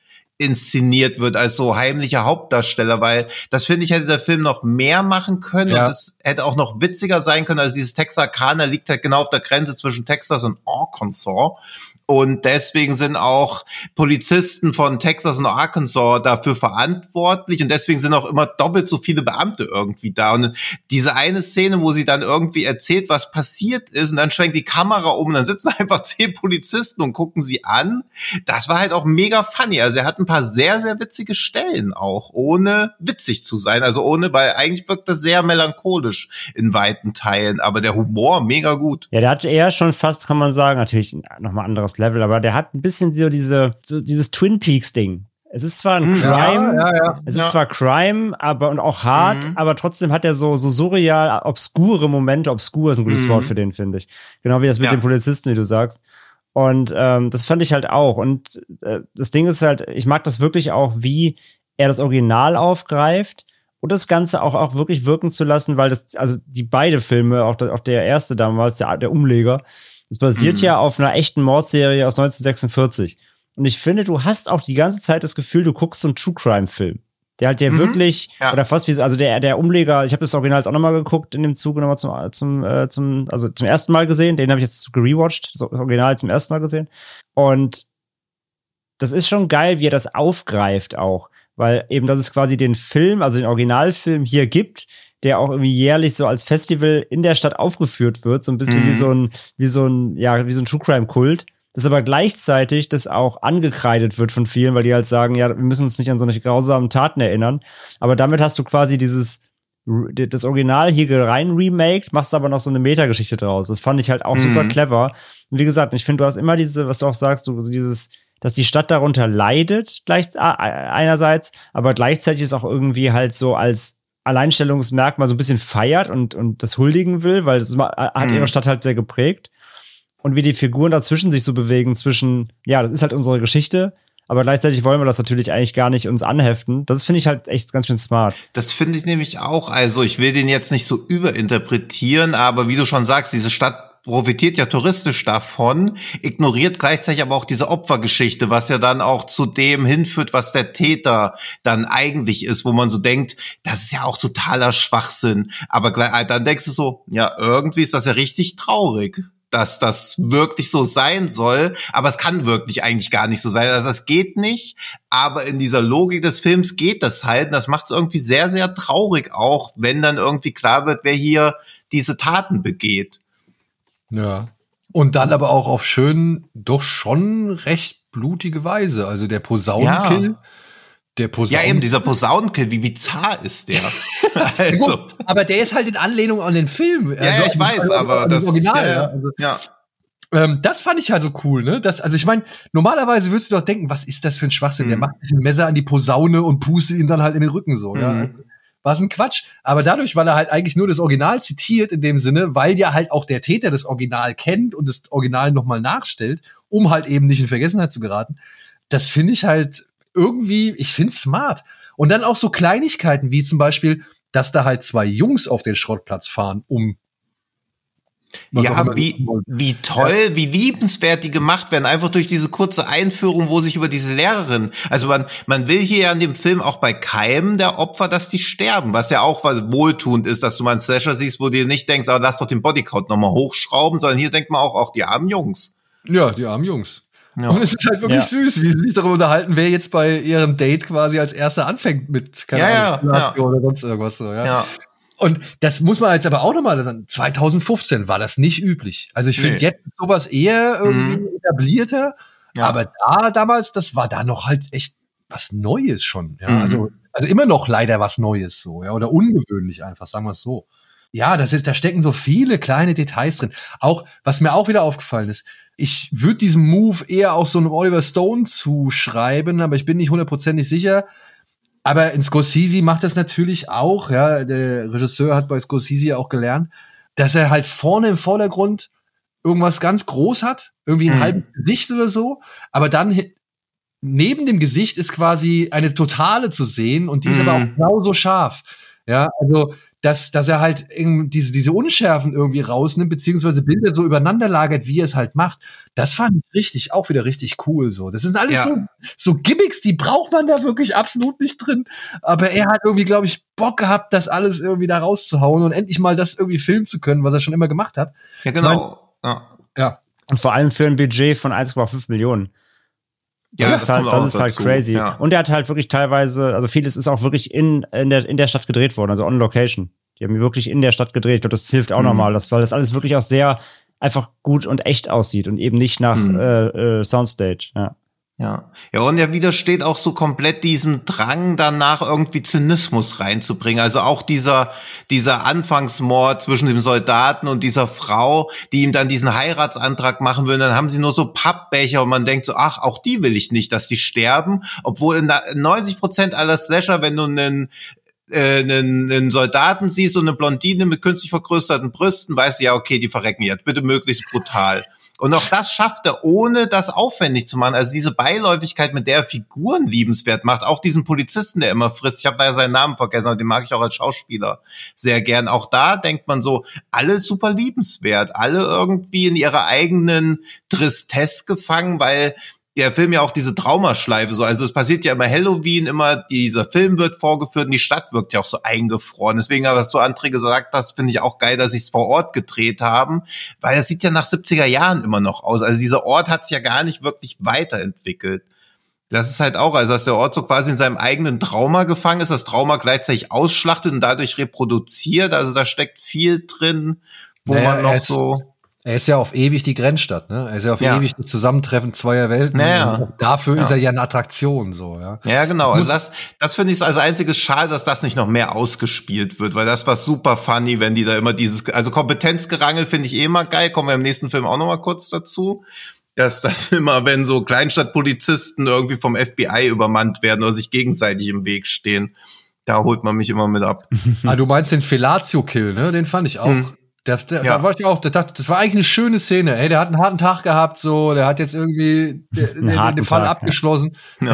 inszeniert wird als so heimlicher Hauptdarsteller, weil das, finde ich, hätte der Film noch mehr machen können, ja. Und es hätte auch noch witziger sein können. Also dieses Texarkana liegt halt genau auf der Grenze zwischen Texas und Arkansas. Und deswegen sind auch Polizisten von Texas und Arkansas dafür verantwortlich. Und deswegen sind auch immer doppelt so viele Beamte irgendwie da. Und diese eine Szene, wo sie dann irgendwie erzählt, was passiert ist, und dann schwenkt die Kamera um und dann sitzen einfach zehn Polizisten und gucken sie an. Das war halt auch mega funny. Also er hat ein paar sehr, sehr witzige Stellen auch, ohne witzig zu sein. Also ohne, weil eigentlich wirkt das sehr melancholisch in weiten Teilen. Aber der Humor mega gut. Ja, der hat eher schon fast, kann man sagen, natürlich nochmal anderes Level, aber der hat ein bisschen so diese, so dieses Twin Peaks Ding. Es ist zwar ein Crime, ja, ja, ja. es ist Ja. zwar Crime, aber und auch hart, Mhm. aber trotzdem hat er so, so surreal, obskure Momente. Obskur ist ein gutes Mhm. Wort für den, finde ich. Genau wie das mit Ja. den Polizisten, wie du sagst. Und ähm, das fand ich halt auch. Und äh, das Ding ist halt, ich mag das wirklich auch, wie er das Original aufgreift und das Ganze auch, auch wirklich wirken zu lassen, weil das, also die beide Filme, auch der, auch der erste damals, der, der Umleger, das basiert Mhm. ja auf einer echten Mordserie aus neunzehnhundertsechsundvierzig. Und ich finde, du hast auch die ganze Zeit das Gefühl, du guckst so einen True-Crime-Film. Der halt der Mhm. wirklich, Ja. oder fast wie so, also der, der Umleger, ich habe das Original jetzt auch nochmal geguckt, in dem Zuge nochmal zum, zum, äh, zum, also zum ersten Mal gesehen, den habe ich jetzt gerewatcht, das Original zum ersten Mal gesehen. Und das ist schon geil, wie er das aufgreift auch. Weil eben, dass es quasi den Film, also den Originalfilm hier gibt, der auch irgendwie jährlich so als Festival in der Stadt aufgeführt wird, so ein bisschen Mhm. wie so ein, wie so ein, ja, wie so ein True Crime Kult, das aber gleichzeitig das auch angekreidet wird von vielen, weil die halt sagen, ja, wir müssen uns nicht an so eine grausamen Taten erinnern, aber damit hast du quasi dieses, das Original hier rein remaked, machst aber noch so eine Metageschichte draus. Das fand ich halt auch Mhm. super clever. Und wie gesagt, ich finde, du hast immer diese, was du auch sagst, du, so dieses, dass die Stadt darunter leidet, gleich, einerseits, aber gleichzeitig ist auch irgendwie halt so als Alleinstellungsmerkmal so ein bisschen feiert und, und das huldigen will, weil das hat Mhm. ihre Stadt halt sehr geprägt. Und wie die Figuren dazwischen sich so bewegen, zwischen, ja, das ist halt unsere Geschichte, aber gleichzeitig wollen wir das natürlich eigentlich gar nicht uns anheften. Das finde ich halt echt ganz schön smart. Das finde ich nämlich auch. Also ich will den jetzt nicht so überinterpretieren, aber wie du schon sagst, diese Stadt profitiert ja touristisch davon, ignoriert gleichzeitig aber auch diese Opfergeschichte, was ja dann auch zu dem hinführt, was der Täter dann eigentlich ist, wo man so denkt, das ist ja auch totaler Schwachsinn. Aber dann denkst du so, ja, irgendwie ist das ja richtig traurig, dass das wirklich so sein soll, aber es kann wirklich eigentlich gar nicht so sein. Also das geht nicht, aber in dieser Logik des Films geht das halt. Und das macht es irgendwie sehr, sehr traurig auch, wenn dann irgendwie klar wird, wer hier diese Taten begeht. Ja. Und dann aber auch auf schön, doch schon recht blutige Weise. Also der Posaunenkill. Ja. Der Posaun- Ja, eben, dieser Posaunenkill, wie bizarr ist der? Also. Also, Aber der ist halt in Anlehnung an den Film. ja, ja, ich weiß, aber an das Original. ja, Ja, ja. also, ja. ähm, das fand ich halt so cool, ne? Das, also ich meine, normalerweise würdest du doch denken, was ist das für ein Schwachsinn? Mhm. Der macht sich ein Messer an die Posaune und pustet ihn dann halt in den Rücken so. Mhm. Ja? Was ein Quatsch. Aber dadurch, weil er halt eigentlich nur das Original zitiert in dem Sinne, weil ja halt auch der Täter das Original kennt und das Original nochmal nachstellt, um halt eben nicht in Vergessenheit zu geraten, das finde ich halt irgendwie, ich finde es smart. Und dann auch so Kleinigkeiten wie zum Beispiel, dass da halt zwei Jungs auf den Schrottplatz fahren, um was auch Ja, immer wie, sie wollen. wie toll, wie liebenswert die gemacht werden, einfach durch diese kurze Einführung, wo sich über diese Lehrerin, also man, man will hier ja in dem Film auch bei keinem der Opfer, dass die sterben, was ja auch wohltuend ist, dass du mal einen Slasher siehst, wo du dir nicht denkst, aber lass doch den Bodycount nochmal hochschrauben, sondern hier denkt man auch, auch die armen Jungs. Ja, die armen Jungs. Ja. Und es ist halt wirklich Ja. süß, wie sie sich darüber unterhalten, wer jetzt bei ihrem Date quasi als erster anfängt mit, keine Ja, Ahnung, ja, ja. oder sonst irgendwas so, ja. Ja. Und das muss man jetzt aber auch nochmal sagen, zwanzig fünfzehn war das nicht üblich. Also ich finde Nee. jetzt sowas eher irgendwie Mhm. etablierter, Ja. aber da damals, das war da noch halt echt was Neues schon, ja. Mhm. Also, also immer noch leider was Neues so, ja, oder ungewöhnlich einfach, sagen wir es so. ja, da, sind, da stecken so viele kleine Details drin. Auch, was mir auch wieder aufgefallen ist, ich würde diesem Move eher auch so einem Oliver Stone zuschreiben, aber ich bin nicht hundertprozentig sicher. Aber in Scorsese macht das natürlich auch, ja, der Regisseur hat bei Scorsese auch gelernt, dass er halt vorne im Vordergrund irgendwas ganz groß hat, irgendwie ein mhm. halbes Gesicht oder so, aber dann neben dem Gesicht ist quasi eine Totale zu sehen und die ist mhm. aber auch genauso scharf. Ja, also dass, dass er halt diese, diese Unschärfen irgendwie rausnimmt, beziehungsweise Bilder so übereinander lagert, wie er es halt macht. Das fand ich richtig, auch wieder richtig cool so. Das sind alles ja. so, so Gimmicks, die braucht man da wirklich absolut nicht drin. Aber er hat irgendwie, glaube ich, Bock gehabt, das alles irgendwie da rauszuhauen und endlich mal das irgendwie filmen zu können, was er schon immer gemacht hat. Ja, genau. Ich mein, ja. ja. Und vor allem für ein Budget von eins Komma fünf Millionen. Ja, das, das ist halt, das ist halt crazy. Ja. Und er hat halt wirklich teilweise, also vieles ist auch wirklich in, in, der, in der Stadt gedreht worden, also on location. Die haben wirklich in der Stadt gedreht. Ich glaube, das hilft auch mhm. nochmal, das, weil das alles wirklich auch sehr einfach gut und echt aussieht und eben nicht nach mhm. äh, äh, Soundstage. Ja. Ja. Ja, und er widersteht auch so komplett diesem Drang danach, irgendwie Zynismus reinzubringen. Also auch dieser, dieser Anfangsmord zwischen dem Soldaten und dieser Frau, die ihm dann diesen Heiratsantrag machen würden, dann haben sie nur so Pappbecher und man denkt so, ach, auch die will ich nicht, dass sie sterben. Obwohl in neunzig Prozent aller Slasher, wenn du einen, äh, einen, einen Soldaten siehst und eine Blondine mit künstlich vergrößerten Brüsten, weißt du ja, okay, die verrecken jetzt, bitte möglichst brutal. Und auch das schafft er, ohne das aufwendig zu machen. Also diese Beiläufigkeit, mit der er Figuren liebenswert macht, auch diesen Polizisten, der immer frisst. Ich habe leider seinen Namen vergessen, aber den mag ich auch als Schauspieler sehr gern. Auch da denkt man so, alle super liebenswert, alle irgendwie in ihrer eigenen Tristesse gefangen, weil der Film ja auch diese Traumaschleife so, also es passiert ja immer Halloween, immer dieser Film wird vorgeführt und die Stadt wirkt ja auch so eingefroren. Deswegen, was du André gesagt hast, finde ich auch geil, dass sie es vor Ort gedreht haben, weil es sieht ja nach siebziger Jahren immer noch aus. Also dieser Ort hat sich ja gar nicht wirklich weiterentwickelt. Das ist halt auch, also dass der Ort so quasi in seinem eigenen Trauma gefangen ist, das Trauma gleichzeitig ausschlachtet und dadurch reproduziert. Also da steckt viel drin, wo naja, man noch so... Er ist ja auf ewig die Grenzstadt, ne? Er ist ja auf ja. ewig das Zusammentreffen zweier Welten. Naja. Dafür ja. ist er ja eine Attraktion, so, ja. Ja, genau. Also das, das finde ich als einziges schade, dass das nicht noch mehr ausgespielt wird, weil das war super funny, wenn die da immer dieses, also Kompetenzgerangel finde ich eh immer geil. Kommen wir im nächsten Film auch noch mal kurz dazu. Dass das immer, wenn so Kleinstadtpolizisten irgendwie vom F B I übermannt werden oder sich gegenseitig im Weg stehen, da holt man mich immer mit ab. Ah, du meinst den Fellatio-Kill, ne? Den fand ich auch. Hm. Der, der, ja. Da war ich auch, der dachte, das war eigentlich eine schöne Szene. Ey, der hat einen harten Tag gehabt, so, der hat jetzt irgendwie den, den, den Fall Tag, abgeschlossen. Ja.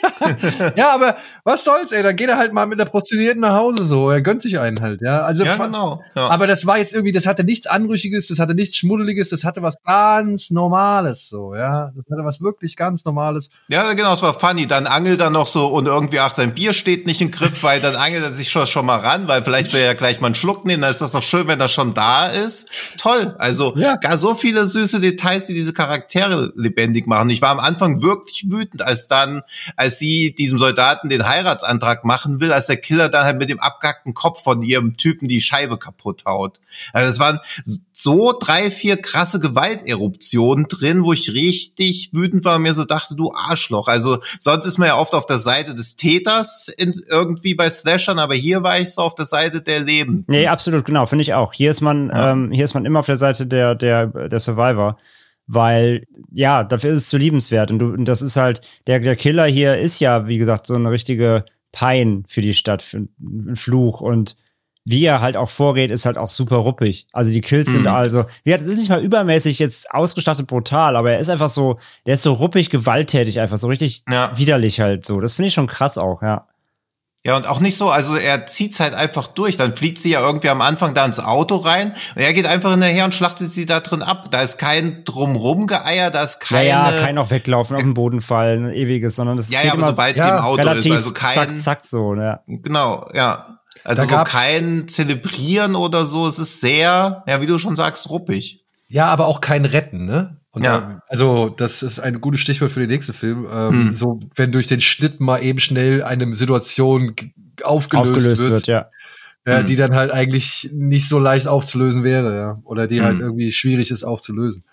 Ja, aber was soll's, ey, dann geht er halt mal mit der Prostituierten nach Hause, so, er gönnt sich einen halt, ja. Also, ja, genau. Ja. Aber das war jetzt irgendwie, das hatte nichts Anrüchiges, das hatte nichts Schmuddeliges, das hatte was ganz Normales, so, ja. Das hatte was wirklich ganz Normales. Ja, genau, es war funny. Dann angelt er noch so und irgendwie, ach, sein Bier steht nicht im Griff, weil dann angelt er sich schon, schon mal ran, weil vielleicht will er ja gleich mal einen Schluck nehmen, dann ist das doch schön, wenn er schon da ist. Toll. Also, ja. Gar so viele süße Details, die diese Charaktere lebendig machen. Ich war am Anfang wirklich wütend, als dann, als sie diesem Soldaten den Heiratsantrag machen will, als der Killer dann halt mit dem abgehackten Kopf von ihrem Typen die Scheibe kaputt haut. Also es waren so drei, vier krasse Gewalteruptionen drin, wo ich richtig wütend war und mir so dachte, du Arschloch. Also sonst ist man ja oft auf der Seite des Täters in, irgendwie bei Slashern, aber hier war ich so auf der Seite der Lebenden. Nee, absolut, genau, finde ich auch. Hier ist man, ja. ähm, hier ist man immer auf der Seite der, der, der Survivor. Weil, ja, dafür ist es zu liebenswert. Und, du, und das ist halt, der, der Killer hier ist ja, wie gesagt, so eine richtige Pein für die Stadt, für ein Fluch. Und wie er halt auch vorgeht, ist halt auch super ruppig. Also die Kills mhm. sind also, wie gesagt, es ist nicht mal übermäßig jetzt ausgestattet brutal, aber er ist einfach so, der ist so ruppig gewalttätig einfach, so richtig ja. widerlich halt so. Das finde ich schon krass auch, ja. Ja, und auch nicht so, also er zieht's halt einfach durch. Dann fliegt sie ja irgendwie am Anfang da ins Auto rein und er geht einfach hinterher und schlachtet sie da drin ab. Da ist kein Drumrum-Geeier, da ist keine... Ja, ja, kein auch weglaufen, auf den Boden fallen, ewiges, sondern das ja, geht ja, aber immer, sobald ja, sie im Auto relativ ist, also kein... zack, zack, so, ne? Genau, ja. Also so kein Zelebrieren oder so, es ist sehr, ja, wie du schon sagst, ruppig. Ja, aber auch kein Retten, ne? Und ja. da, also, das ist ein gutes Stichwort für den nächsten Film. Ähm, hm. So, wenn durch den Schnitt mal eben schnell eine Situation aufgelöst, aufgelöst wird, wird ja. Ja, hm. die dann halt eigentlich nicht so leicht aufzulösen wäre, ja. Oder die hm. halt irgendwie schwierig ist aufzulösen.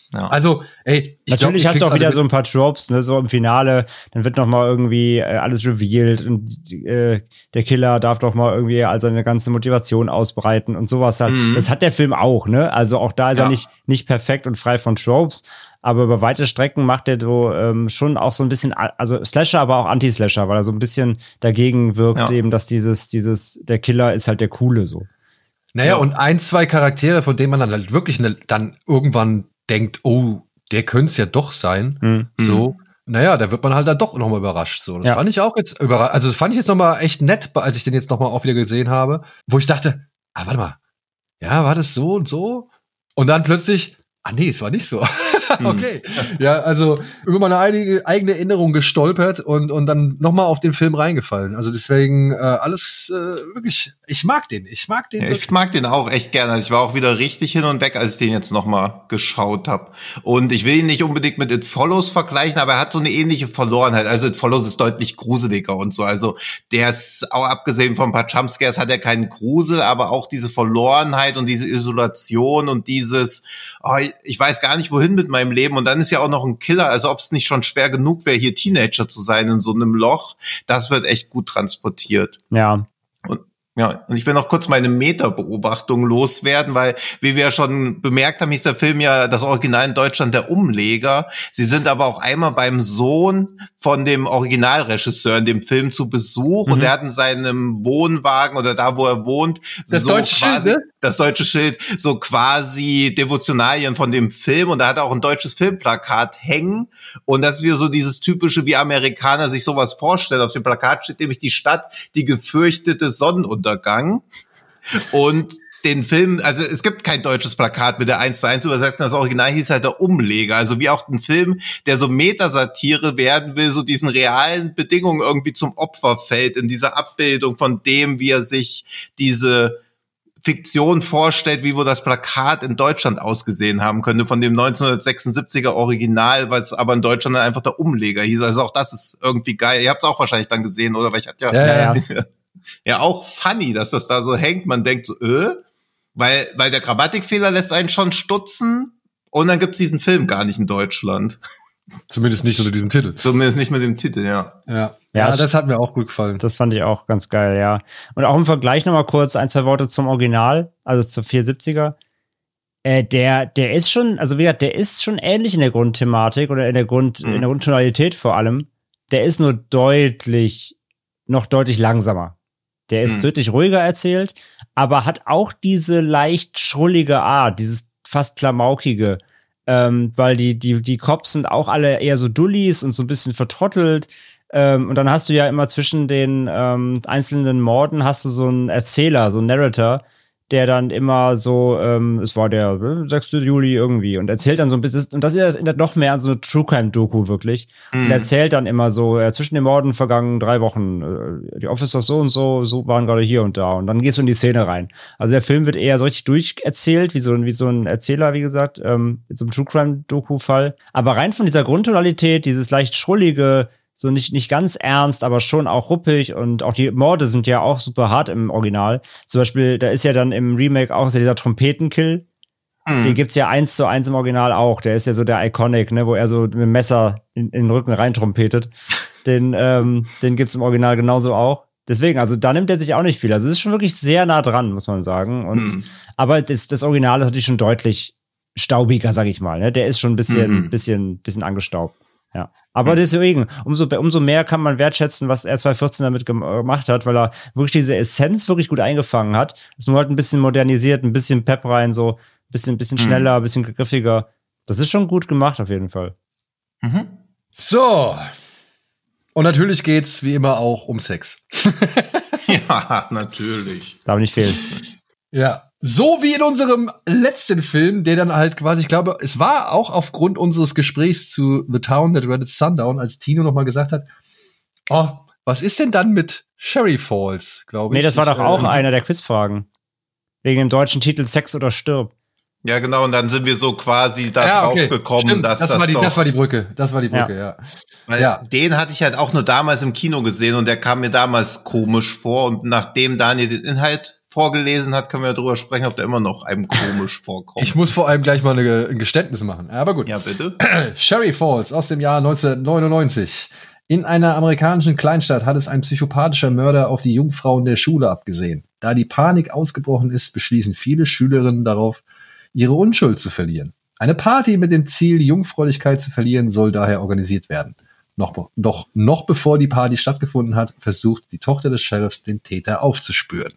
Ja. Also, ey, ich natürlich glaub, hast du auch wieder mit. so ein paar Tropes, ne, so im Finale, dann wird noch mal irgendwie äh, alles revealed und äh, der Killer darf doch mal irgendwie all seine ganze Motivation ausbreiten und sowas halt. Mhm. Das hat der Film auch, ne? Also auch da ist Ja. er nicht, nicht perfekt und frei von Tropes, aber über weite Strecken macht er so ähm, schon auch so ein bisschen, also Slasher, aber auch Anti-Slasher, weil er so ein bisschen dagegen wirkt, Ja. eben, dass dieses, dieses, der Killer ist halt der Coole so. Naja, Ja. und ein, zwei Charaktere, von denen man dann halt wirklich ne, dann irgendwann denkt, oh, der könnte es ja doch sein. Hm. So, naja, da wird man halt dann doch nochmal überrascht. So, das Ja. fand ich auch jetzt überrascht. Also, das fand ich jetzt nochmal echt nett, als ich den jetzt nochmal auch wieder gesehen habe, wo ich dachte, ah, warte mal, ja, war das so und so? Und dann plötzlich, ah, nee, es war nicht so. Okay. Ja, also über meine eigene, eigene Erinnerung gestolpert und, und dann nochmal auf den Film reingefallen. Also deswegen äh, alles äh, wirklich, ich mag den. Ich mag den. Ja, ich mag den auch echt gerne. Also ich war auch wieder richtig hin und weg, als ich den jetzt noch mal geschaut habe. Und ich will ihn nicht unbedingt mit It Follows vergleichen, aber er hat so eine ähnliche Verlorenheit. Also It Follows ist deutlich gruseliger und so. Also der ist, auch abgesehen von ein paar Jumpscares, hat er keinen Grusel, aber auch diese Verlorenheit und diese Isolation und dieses, oh, ich weiß gar nicht, wohin mit meinem Leben. Und dann ist ja auch noch ein Killer. Also ob es nicht schon schwer genug wäre, hier Teenager zu sein in so einem Loch, das wird echt gut transportiert. Ja. Und ja, und ich will noch kurz meine Meta-Beobachtung loswerden, weil, wie wir ja schon bemerkt haben, hieß der Film ja das Original in Deutschland der Umleger. Sie sind aber auch einmal beim Sohn von dem Originalregisseur in dem Film zu Besuch Mhm. und der hat in seinem Wohnwagen oder da, wo er wohnt, Das so deutsche Schild, quasi, ne? das deutsche Schild, so quasi Devotionalien von dem Film und da hat er auch ein deutsches Filmplakat hängen und das ist wieder so dieses typische, wie Amerikaner sich sowas vorstellen. Auf dem Plakat steht nämlich die Stadt, die gefürchtete Sonnenuntergang und den Film, also es gibt kein deutsches Plakat mit der eins zu eins Übersetzung, das Original hieß halt der Umleger, also wie auch ein Film, der so Metasatire werden will, so diesen realen Bedingungen irgendwie zum Opfer fällt in dieser Abbildung von dem, wie er sich diese Fiktion vorstellt, wie wohl das Plakat in Deutschland ausgesehen haben könnte, von dem neunzehnhundertsechsundsiebziger Original, weil es aber in Deutschland dann einfach der Umleger hieß. Also auch das ist irgendwie geil. Ihr habt es auch wahrscheinlich dann gesehen, oder? Weil ich hatte ja, Ja, Ja, ja. ja auch funny, dass das da so hängt. Man denkt so, äh, weil, weil der Grammatikfehler lässt einen schon stutzen und dann gibt's diesen Film gar nicht in Deutschland. Zumindest nicht unter diesem Titel. Zumindest nicht mit dem Titel, ja. Ja, Ja, ja, das hat mir auch gut gefallen. Das fand ich auch ganz geil, ja. Und auch im Vergleich nochmal kurz ein, zwei Worte zum Original, also zur vierhundertsiebziger. Äh, der, der ist schon, also wie gesagt, der ist schon ähnlich in der Grundthematik oder in der Grund, Mhm. in der Grundtonalität vor allem. Der ist nur deutlich, noch deutlich langsamer. Der ist Mhm. deutlich ruhiger erzählt, aber hat auch diese leicht schrullige Art, dieses fast klamaukige, ähm, weil die, die, die Cops sind auch alle eher so Dullis und so ein bisschen vertrottelt. Ähm, und dann hast du ja immer zwischen den ähm, einzelnen Morden hast du so einen Erzähler, so einen Narrator, der dann immer so, ähm, es war der äh, sechster Juli irgendwie und erzählt dann so ein bisschen, und das erinnert noch mehr an so eine True-Crime-Doku wirklich. Mhm. Und erzählt dann immer so, äh, zwischen den Morden vergangen drei Wochen, äh, die Officers so und so, so waren gerade hier und da. Und dann gehst du in die Szene rein. Also der Film wird eher so richtig durcherzählt, wie so, ein- wie so ein Erzähler, wie gesagt, ähm, mit so einem True-Crime-Doku-Fall. Aber rein von dieser Grundtonalität, dieses leicht schrullige, so nicht, nicht ganz ernst, aber schon auch ruppig und auch die Morde sind ja auch super hart im Original. Zum Beispiel, da ist ja dann im Remake auch so dieser Trompetenkill. Mhm. Den gibt's ja eins zu eins im Original auch. Der ist ja so der Iconic, ne, wo er so mit dem Messer in, in den Rücken reintrompetet. Den, ähm, den gibt's im Original genauso auch. Deswegen, also da nimmt er sich auch nicht viel. Also es ist schon wirklich sehr nah dran, muss man sagen. Und, Mhm. aber das, das Original ist natürlich schon deutlich staubiger, sag ich mal. Ne? Der ist schon ein bisschen, Mhm. bisschen, bisschen angestaubt. Ja. Aber deswegen, umso, umso mehr kann man wertschätzen, was er zwanzig vierzehn damit gemacht hat, weil er wirklich diese Essenz wirklich gut eingefangen hat. Ist nur halt ein bisschen modernisiert, ein bisschen Pep rein, so ein bisschen, bisschen schneller, ein bisschen griffiger. Das ist schon gut gemacht, auf jeden Fall. Mhm. So. Und natürlich geht's wie immer auch um Sex. Ja, natürlich. Darf nicht fehlen. Ja. So wie in unserem letzten Film, der dann halt quasi, ich glaube, es war auch aufgrund unseres Gesprächs zu The Town That Dreaded Sundown, als Tino noch mal gesagt hat, oh, was ist denn dann mit Sherry Falls, glaube ich. Nee, das war ich, doch auch äh, einer der Quizfragen. Wegen dem deutschen Titel Sex oder Stirb. Ja, genau, und dann sind wir so quasi da ja, drauf okay. gekommen, Stimmt, dass das, das, war die, doch, das war die Brücke. Das war die Brücke, ja. weil ja. den hatte ich halt auch nur damals im Kino gesehen und der kam mir damals komisch vor und nachdem Daniel den Inhalt vorgelesen hat, können wir ja drüber sprechen, ob der immer noch einem komisch vorkommt. Ich muss vor allem gleich mal eine, ein Geständnis machen. Aber gut. Ja, bitte. Cherry Falls aus dem Jahr neunzehnhundertneunundneunzig. In einer amerikanischen Kleinstadt hat es ein psychopathischer Mörder auf die Jungfrauen der Schule abgesehen. Da die Panik ausgebrochen ist, beschließen viele Schülerinnen darauf, ihre Unschuld zu verlieren. Eine Party mit dem Ziel, die Jungfräulichkeit zu verlieren, soll daher organisiert werden. Noch, doch noch bevor die Party stattgefunden hat, versucht die Tochter des Sheriffs, den Täter aufzuspüren.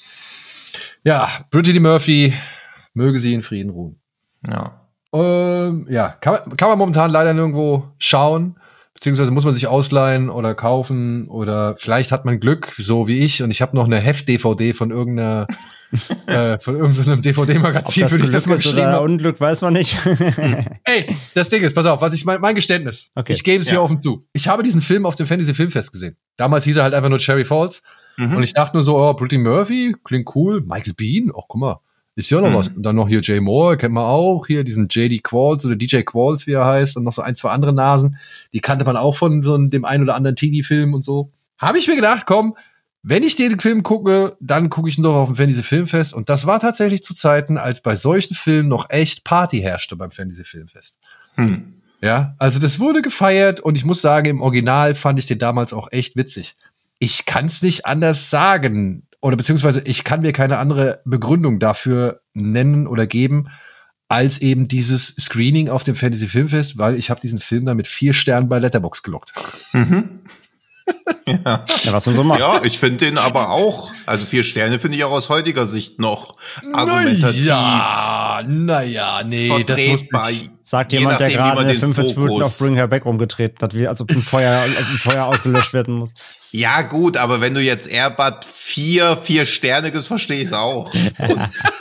Ja, Brittany Murphy, möge sie in Frieden ruhen. Ja. Ähm, ja, kann man, kann man momentan leider nirgendwo schauen, beziehungsweise muss man sich ausleihen oder kaufen oder vielleicht hat man Glück, so wie ich, und ich habe noch eine Heft-D V D von irgendeiner äh, von irgendeinem D V D-Magazin, würde ich das mal geschrieben oder habe. Unglück, weiß man nicht. Ey, das Ding ist, pass auf, was ich mein, mein Geständnis. Okay. Ich gebe es Ja. hier offen zu. Ich habe diesen Film auf dem Fantasy Filmfest gesehen. Damals hieß er halt einfach nur Cherry Falls. Mhm. Und ich dachte nur so, oh, Brittany Murphy, klingt cool. Michael Biehn, ach guck mal, ist ja noch Mhm. was. Und dann noch hier Jay Moore, kennt man auch. Hier diesen J D Qualls oder D J Qualls, wie er heißt. Und noch so ein, zwei andere Nasen. Die kannte man auch von so dem einen oder anderen Teenie-Film und so. Habe ich mir gedacht, komm, wenn ich den Film gucke, dann gucke ich ihn doch auf dem Fantasy Filmfest. Und das war tatsächlich zu Zeiten, als bei solchen Filmen noch echt Party herrschte beim Fantasy Filmfest. Hm. Ja, also das wurde gefeiert und ich muss sagen, im Original fand ich den damals auch echt witzig. Ich kann es nicht anders sagen oder beziehungsweise ich kann mir keine andere Begründung dafür nennen oder geben, als eben dieses Screening auf dem Fantasy Filmfest, weil ich habe diesen Film dann mit vier Sternen bei Letterboxd gelockt. Mhm. Ja. Ja, was man so macht. Ja, ich finde den aber auch, also vier Sterne finde ich auch aus heutiger Sicht noch argumentativ Ja, naja, nee, das muss vertretbar. nicht. Sagt Je jemand, der nachdem, wie gerade man den fünfundvierzig Minuten Fokus- auf Bring Her Back rumgetreten hat, wie als ob ein Feuer, als ob ein Feuer ausgelöscht werden muss. Ja, gut, aber wenn du jetzt Airbud vier, vier Sterne gibst, verstehe ich es auch. Und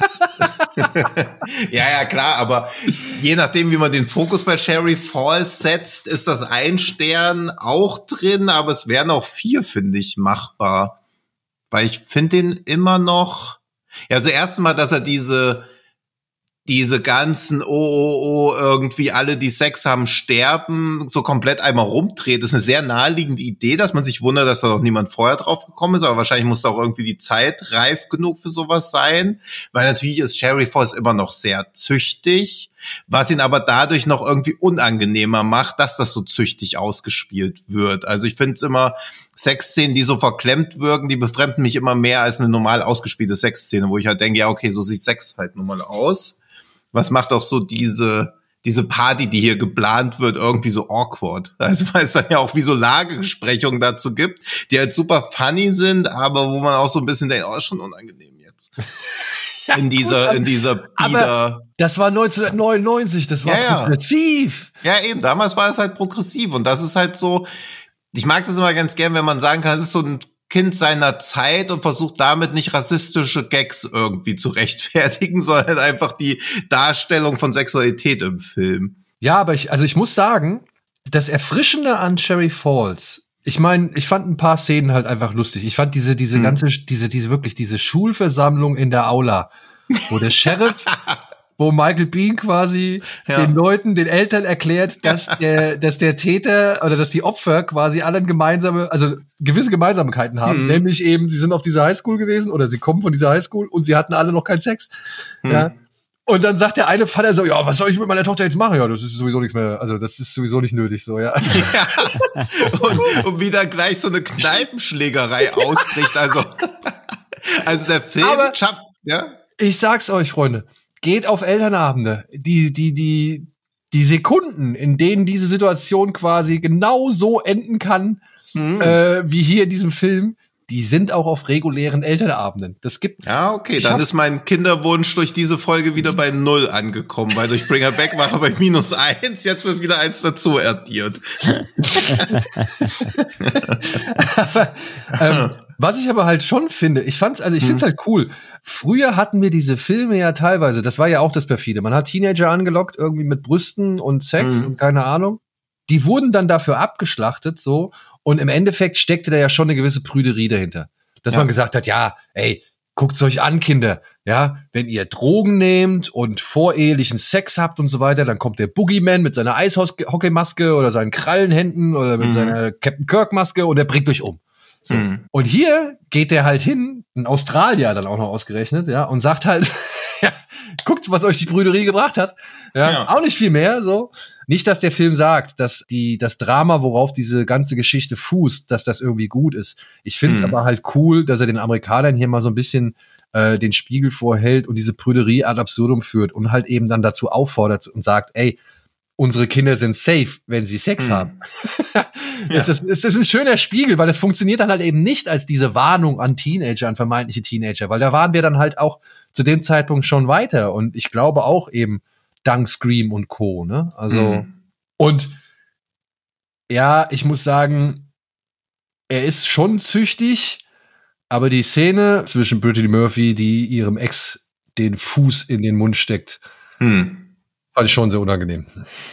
ja, ja, klar, aber je nachdem, wie man den Fokus bei Cherry Falls setzt, ist das ein Stern auch drin, aber es wären auch vier, finde ich, machbar. Weil ich finde den immer noch, ja, also erstmal, dass er diese, diese ganzen, oh, oh, oh, irgendwie alle, die Sex haben, sterben, so komplett einmal rumdreht. Das ist eine sehr naheliegende Idee, dass man sich wundert, dass da noch niemand vorher drauf gekommen ist, aber wahrscheinlich muss da auch irgendwie die Zeit reif genug für sowas sein, weil natürlich ist Cherry Falls immer noch sehr züchtig, was ihn aber dadurch noch irgendwie unangenehmer macht, dass das so züchtig ausgespielt wird. Also ich finde es immer, Sexszenen, die so verklemmt wirken, die befremden mich immer mehr als eine normal ausgespielte Sexszene, wo ich halt denke, ja, okay, so sieht Sex halt nun mal aus. Was macht auch so diese, diese Party, die hier geplant wird, irgendwie so awkward? Also, weil es dann ja auch wie so Lagebesprechungen dazu gibt, die halt super funny sind, aber wo man auch so ein bisschen denkt, oh, ist schon unangenehm jetzt. Ja, in dieser, gut, in dieser aber Bieder. das war neunzehnhundertneunundneunzig, das war Ja, ja. progressiv. Ja, eben, damals war es halt progressiv und das ist halt so, ich mag das immer ganz gern, wenn man sagen kann, es ist so ein Kind seiner Zeit und versucht damit nicht rassistische Gags irgendwie zu rechtfertigen, sondern einfach die Darstellung von Sexualität im Film. Ja, aber ich, also ich muss sagen, das Erfrischende an Cherry Falls, ich meine, ich fand ein paar Szenen halt einfach lustig. Ich fand diese, diese Hm. ganze, diese, diese wirklich, diese Schulversammlung in der Aula, wo der Sheriff, wo Michael Biehn quasi Ja. den Leuten, den Eltern erklärt, dass der, dass der Täter oder dass die Opfer quasi alle gemeinsame, also gewisse Gemeinsamkeiten haben. Mhm. Nämlich eben, sie sind auf dieser Highschool gewesen oder sie kommen von dieser Highschool und sie hatten alle noch keinen Sex. Mhm. Ja. Und dann sagt der eine Vater so, ja, was soll ich mit meiner Tochter jetzt machen? Ja, das ist sowieso nichts mehr, also das ist sowieso nicht nötig, so, ja. und, und wieder gleich so eine Kneipenschlägerei ausbricht. Also, also der Film Aber- schafft, ja. Ich sag's euch, Freunde, geht auf Elternabende. Die, die, die, die Sekunden, in denen diese Situation quasi genau so enden kann, Mhm. äh, wie hier in diesem Film, die sind auch auf regulären Elternabenden. Das gibt. Ja, okay, Ich dann hab- ist mein Kinderwunsch durch diese Folge wieder bei null angekommen, weil durch Bring Her Back war er bei minus eins, jetzt wird wieder eins dazu addiert. ähm, was ich aber halt schon finde, ich fand's, also ich find's halt cool. Früher hatten wir diese Filme ja teilweise, das war ja auch das Perfide. Man hat Teenager angelockt, irgendwie mit Brüsten und Sex Mhm. und keine Ahnung. Die wurden dann dafür abgeschlachtet, so. Und im Endeffekt steckte da ja schon eine gewisse Prüderie dahinter. Dass Ja. man gesagt hat, ja, ey, guckt's euch an, Kinder. Ja, wenn ihr Drogen nehmt und vorehelichen Sex habt und so weiter, dann kommt der Boogeyman mit seiner Eishockeymaske oder seinen Krallenhänden oder mit Mhm. seiner Captain Kirk Maske und er bringt euch um. So. Mhm. Und hier geht der halt hin, ein Australier dann auch noch ausgerechnet, ja, und sagt halt, ja, guckt, was euch die Brüderie gebracht hat. Ja, Ja. auch nicht viel mehr, so. Nicht, dass der Film sagt, dass die, das Drama, worauf diese ganze Geschichte fußt, dass das irgendwie gut ist. Ich finde es Mhm. aber halt cool, dass er den Amerikanern hier mal so ein bisschen äh, den Spiegel vorhält und diese Brüderie ad absurdum führt und halt eben dann dazu auffordert und sagt, ey, unsere Kinder sind safe, wenn sie Sex Mhm. haben. Das ist, das ist ein schöner Spiegel, weil das funktioniert dann halt eben nicht als diese Warnung an Teenager, an vermeintliche Teenager, weil da waren wir dann halt auch zu dem Zeitpunkt schon weiter und ich glaube auch eben dank Scream und Co., ne? Also, Mhm. und ja, ich muss sagen, er ist schon züchtig, aber die Szene zwischen Brittany Murphy, die ihrem Ex den Fuß in den Mund steckt, Mhm. fand ich schon sehr unangenehm.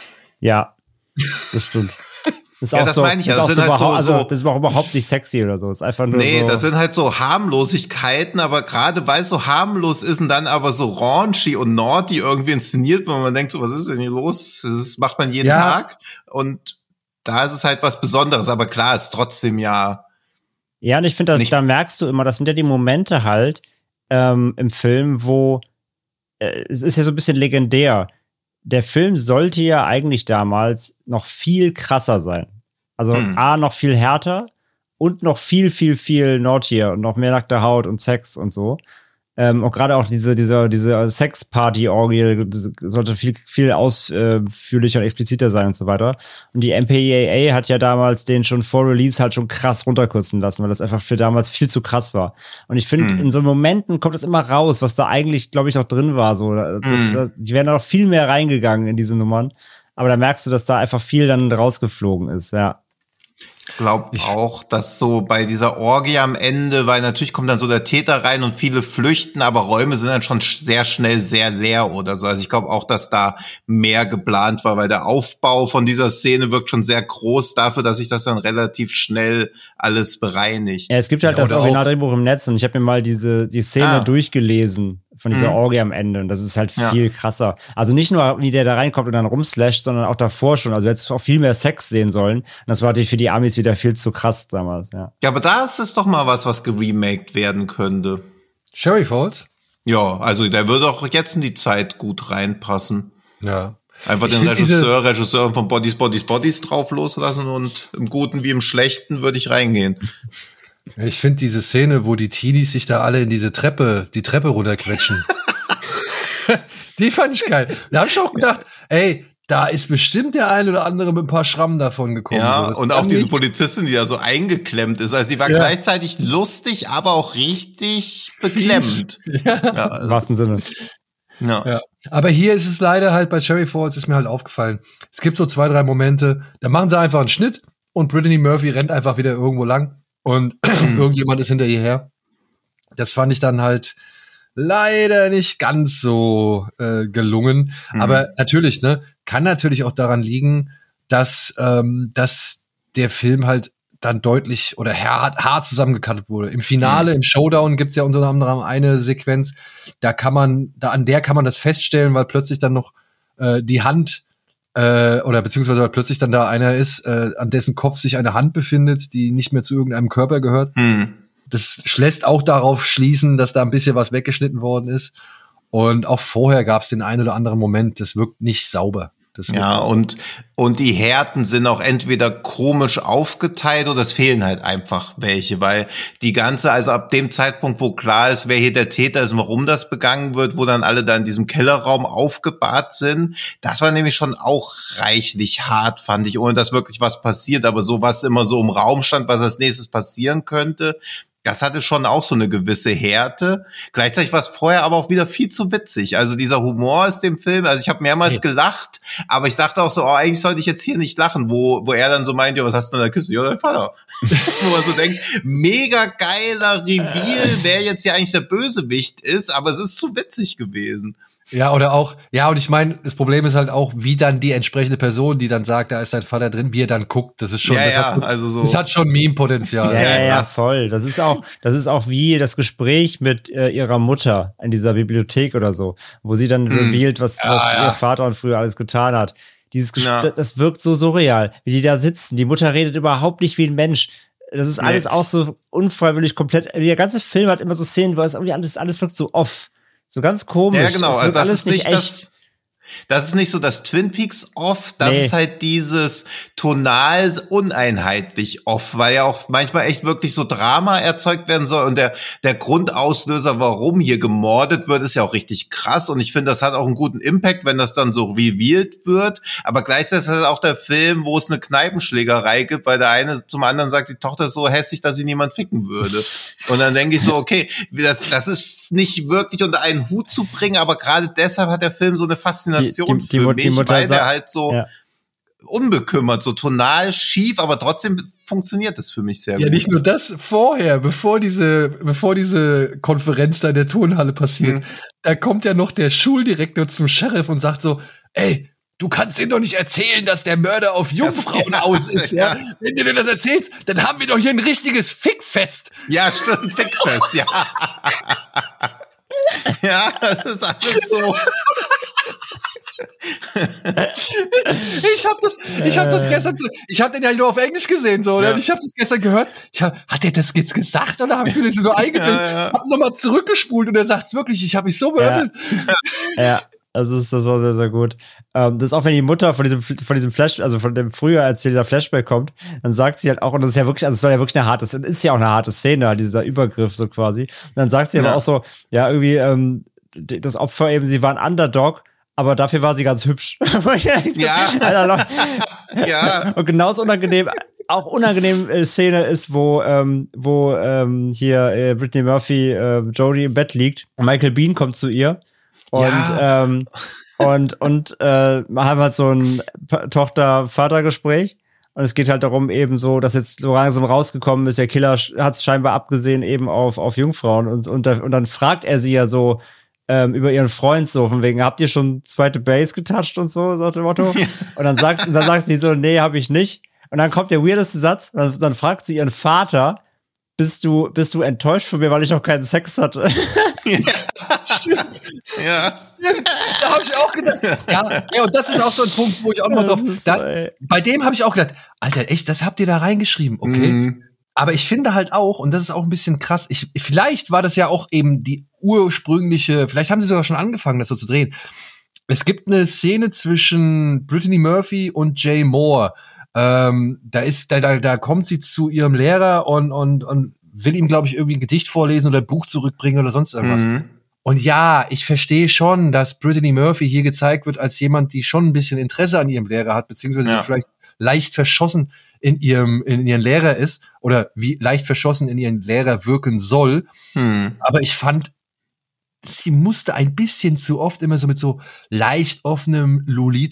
Ja, das stimmt. Ist Ja, auch das so, meine ich ja. ist Das auch sind so, halt so- überhaupt- also, so- das ist auch überhaupt nicht sexy oder so. Ist einfach nur Nee, so. das sind halt so Harmlosigkeiten, aber gerade weil es so harmlos ist und dann aber so raunchy und naughty irgendwie inszeniert, wo man denkt, so, was ist denn hier los? Das macht man jeden Ja. Tag und da ist es halt was Besonderes, aber klar, ist trotzdem ja, Ja, und ich finde, da, Nicht- da merkst du immer, das sind ja die Momente halt ähm, im Film, wo äh, es ist ja so ein bisschen legendär. Der Film sollte ja eigentlich damals noch viel krasser sein. Also Hm. A, noch viel härter und noch viel, viel, viel naughtier und noch mehr nackte Haut und Sex und so. Ähm, und gerade auch diese, diese, diese Sex-Party-Orgie das sollte viel, viel ausführlicher und expliziter sein und so weiter. Und die M P A A hat ja damals den schon vor Release halt schon krass runterkürzen lassen, weil das einfach für damals viel zu krass war. Und ich finde, Hm. in so Momenten kommt das immer raus, was da eigentlich, glaube ich, noch drin war. So, das, Hm. das, die wären noch viel mehr reingegangen in diese Nummern. Aber da merkst du, dass da einfach viel dann rausgeflogen ist, ja. ich glaube auch, dass so bei dieser Orgie am Ende, weil natürlich kommt dann so der Täter rein und viele flüchten, aber Räume sind dann schon sch- sehr schnell sehr leer oder so. Also ich glaube auch, dass da mehr geplant war, weil der Aufbau von dieser Szene wirkt schon sehr groß dafür, dass sich das dann relativ schnell alles bereinigt. Ja, es gibt halt Ja, das oder auch- Originaldrehbuch im Netz und ich habe mir mal diese die Szene Ah. durchgelesen von dieser Mhm. Orgie am Ende und das ist halt Ja. viel krasser. Also nicht nur, wie der da reinkommt und dann rumslasht, sondern auch davor schon. Also jetzt auch viel mehr Sex sehen sollen. Und das war natürlich für die Amis wieder viel zu krass damals, ja. Ja, aber da ist es doch mal was, was geremaked werden könnte. Sherry Falls? Ja, also der würde auch jetzt in die Zeit gut reinpassen. Ja. Einfach Ich den find diese- Regisseur, Regisseur von Bodies, Bodies, Bodies drauf loslassen und im Guten wie im Schlechten würde ich reingehen. Ich finde diese Szene, wo die Teenies sich da alle in diese Treppe, die Treppe runterquetschen. Die fand ich geil. Da habe ich auch gedacht, ey, da ist bestimmt der ein oder andere mit ein paar Schrammen davon gekommen. Ja, So, das und kann auch diese nicht- Polizistin, die da so eingeklemmt ist. Also die war Ja. gleichzeitig lustig, aber auch richtig beklemmt. Ja. Ja, Im also, wahrsten Sinne. ja. Ja. Aber hier ist es leider halt bei Cherry Falls, ist mir halt aufgefallen. Es gibt so zwei, drei Momente, da machen sie einfach einen Schnitt und Brittany Murphy rennt einfach wieder irgendwo lang und irgendjemand ist hinter ihr her. Das fand ich dann halt leider nicht ganz so äh, gelungen. Mhm. Aber natürlich, ne, kann natürlich auch daran liegen, dass, ähm, dass der Film halt dann deutlich oder hart, hart zusammengekattet wurde. Im Finale, Mhm. im Showdown gibt's ja unter anderem eine Sequenz, da kann man, da an der kann man das feststellen, weil plötzlich dann noch äh, die Hand äh, oder beziehungsweise weil plötzlich dann da einer ist, äh, an dessen Kopf sich eine Hand befindet, die nicht mehr zu irgendeinem Körper gehört. Hm. Das lässt auch darauf schließen, dass da ein bisschen was weggeschnitten worden ist. Und auch vorher gab es den einen oder anderen Moment, das wirkt nicht sauber. Das wirkt Ja, und, und die Härten sind auch entweder komisch aufgeteilt oder es fehlen halt einfach welche, weil die ganze, also ab dem Zeitpunkt, wo klar ist, wer hier der Täter ist und warum das begangen wird, wo dann alle da in diesem Kellerraum aufgebahrt sind, das war nämlich schon auch reichlich hart, fand ich, ohne dass wirklich was passiert, aber so was immer so im Raum stand, was als nächstes passieren könnte, das hatte schon auch so eine gewisse Härte. Gleichzeitig war es vorher aber auch wieder viel zu witzig. Also dieser Humor ist dem Film, also ich habe mehrmals Hey. gelacht, aber ich dachte auch so, oh, eigentlich sollte ich jetzt hier nicht lachen, wo wo er dann so meint, ja, was hast du in der Küste? Ja, dein Vater. Wo man so denkt, mega geiler Reveal, wer jetzt hier eigentlich der Bösewicht ist, aber es ist zu witzig gewesen. Ja, oder auch, ja, und ich meine, das Problem ist halt auch, wie dann die entsprechende Person, die dann sagt, da ist dein Vater drin, wie er dann guckt. Das ist schon, Ja, das, ja, hat, also so. das hat schon Meme-Potenzial. Ja, ja, ja, ja. voll. Das ist auch, das ist auch wie das Gespräch mit äh, ihrer Mutter in dieser Bibliothek oder so, wo sie dann revealed, was, Ja, was ja. ihr Vater früher alles getan hat. Dieses Gespräch, Ja. das wirkt so surreal, wie die da sitzen. Die Mutter redet überhaupt nicht wie ein Mensch. das ist alles nee. auch so unfreiwillig komplett. Der ganze Film hat immer so Szenen, wo es irgendwie alles, alles wirkt so off. So ganz komisch. Ja, genau. Es also das alles ist nicht echt. das. Das ist nicht so das Twin Peaks off, das Nee. ist halt dieses tonal uneinheitlich off, weil ja auch manchmal echt wirklich so Drama erzeugt werden soll und der der Grundauslöser, warum hier gemordet wird, ist ja auch richtig krass und ich finde, das hat auch einen guten Impact, wenn das dann so revealed wird, aber gleichzeitig ist das auch der Film, wo es eine Kneipenschlägerei gibt, weil der eine zum anderen sagt, die Tochter ist so hässlich, dass sie niemand ficken würde. Und dann denke ich so, okay, das das ist nicht wirklich unter einen Hut zu bringen, aber gerade deshalb hat der Film so eine Faszination Die, die, die, für die mich, Mutter weil der sagt- halt so Ja. unbekümmert, so tonal schief, aber trotzdem funktioniert es für mich sehr Ja, gut. nicht nur das, vorher, bevor diese, bevor diese Konferenz da in der Turnhalle passiert, Mhm. da kommt ja noch der Schuldirektor zum Sheriff und sagt so, ey, du kannst ihm doch nicht erzählen, dass der Mörder auf Jungfrauen Ja, aus ist, ja. ja. Wenn du dir das erzählst, dann haben wir doch hier ein richtiges Fickfest. Ja, stimmt, Fickfest, ja. Ja, das ist alles so. Ich hab das, ich hab das gestern, so- ich hab den ja nur auf Englisch gesehen, so, oder? Ja. Ich hab das gestern gehört. Ich hab, hat er das jetzt gesagt oder hab ich mir das so eingebildet? Ja, ja. Hab nochmal zurückgespult und er sagt's wirklich, ich hab mich so Ja. beömmelt. Ja, also ist das auch sehr, sehr gut. Ähm, das ist auch, wenn die Mutter von diesem, von diesem Flash, also von dem früher, als dieser Flashback kommt, dann sagt sie halt auch, und das ist ja wirklich, also es soll ja wirklich eine harte, es ist ja auch eine harte Szene, dieser Übergriff so quasi. Und dann sagt sie Ja. aber auch so, ja, irgendwie, ähm, d- das Opfer eben, sie war ein Underdog, aber dafür war sie ganz hübsch. Ja. Alter, Leute. Ja. Und genauso unangenehm, auch unangenehm äh, Szene ist, wo, ähm, wo ähm, hier äh, Brittany Murphy, äh, Jodie im Bett liegt und Michael Biehn kommt zu ihr und Ja. ähm, und und äh, haben halt so ein Pa- Tochter-Vater-Gespräch und es geht halt darum eben so, dass jetzt so langsam rausgekommen ist, der Killer hat es scheinbar abgesehen eben auf auf Jungfrauen und und, da, und dann fragt er sie ja so ähm, über ihren Freund so, von wegen, habt ihr schon zweite Base getoucht und so, so nach dem Motto. Und dann sagt, und dann sagt sie so, nee, hab ich nicht. Und dann kommt der weirdeste Satz, dann, dann fragt sie ihren Vater, bist du, bist du enttäuscht von mir, weil ich noch keinen Sex hatte? Stimmt. Ja. Da habe ich auch gedacht. Ja, ja, und das ist auch so ein Punkt, wo ich auch noch drauf. Das ist Da, so, ey. bei dem habe ich auch gedacht, Alter, echt, das habt ihr da reingeschrieben, okay? Mhm. Aber ich finde halt auch, und das ist auch ein bisschen krass, ich, vielleicht war das ja auch eben die ursprüngliche, vielleicht haben sie sogar schon angefangen, das so zu drehen. Es gibt eine Szene zwischen Brittany Murphy und Jay Moore. Ähm, da ist, da, da, da kommt sie zu ihrem Lehrer und, und, und will ihm, glaube ich, irgendwie ein Gedicht vorlesen oder ein Buch zurückbringen oder sonst irgendwas. Mhm. Und ja, ich verstehe schon, dass Brittany Murphy hier gezeigt wird als jemand, die schon ein bisschen Interesse an ihrem Lehrer hat, beziehungsweise Ja. sie vielleicht leicht verschossen in ihrem, in ihren Lehrer ist oder wie leicht verschossen in ihren Lehrer wirken soll. Mhm. Aber ich fand, sie musste ein bisschen zu oft immer so mit so leicht offenem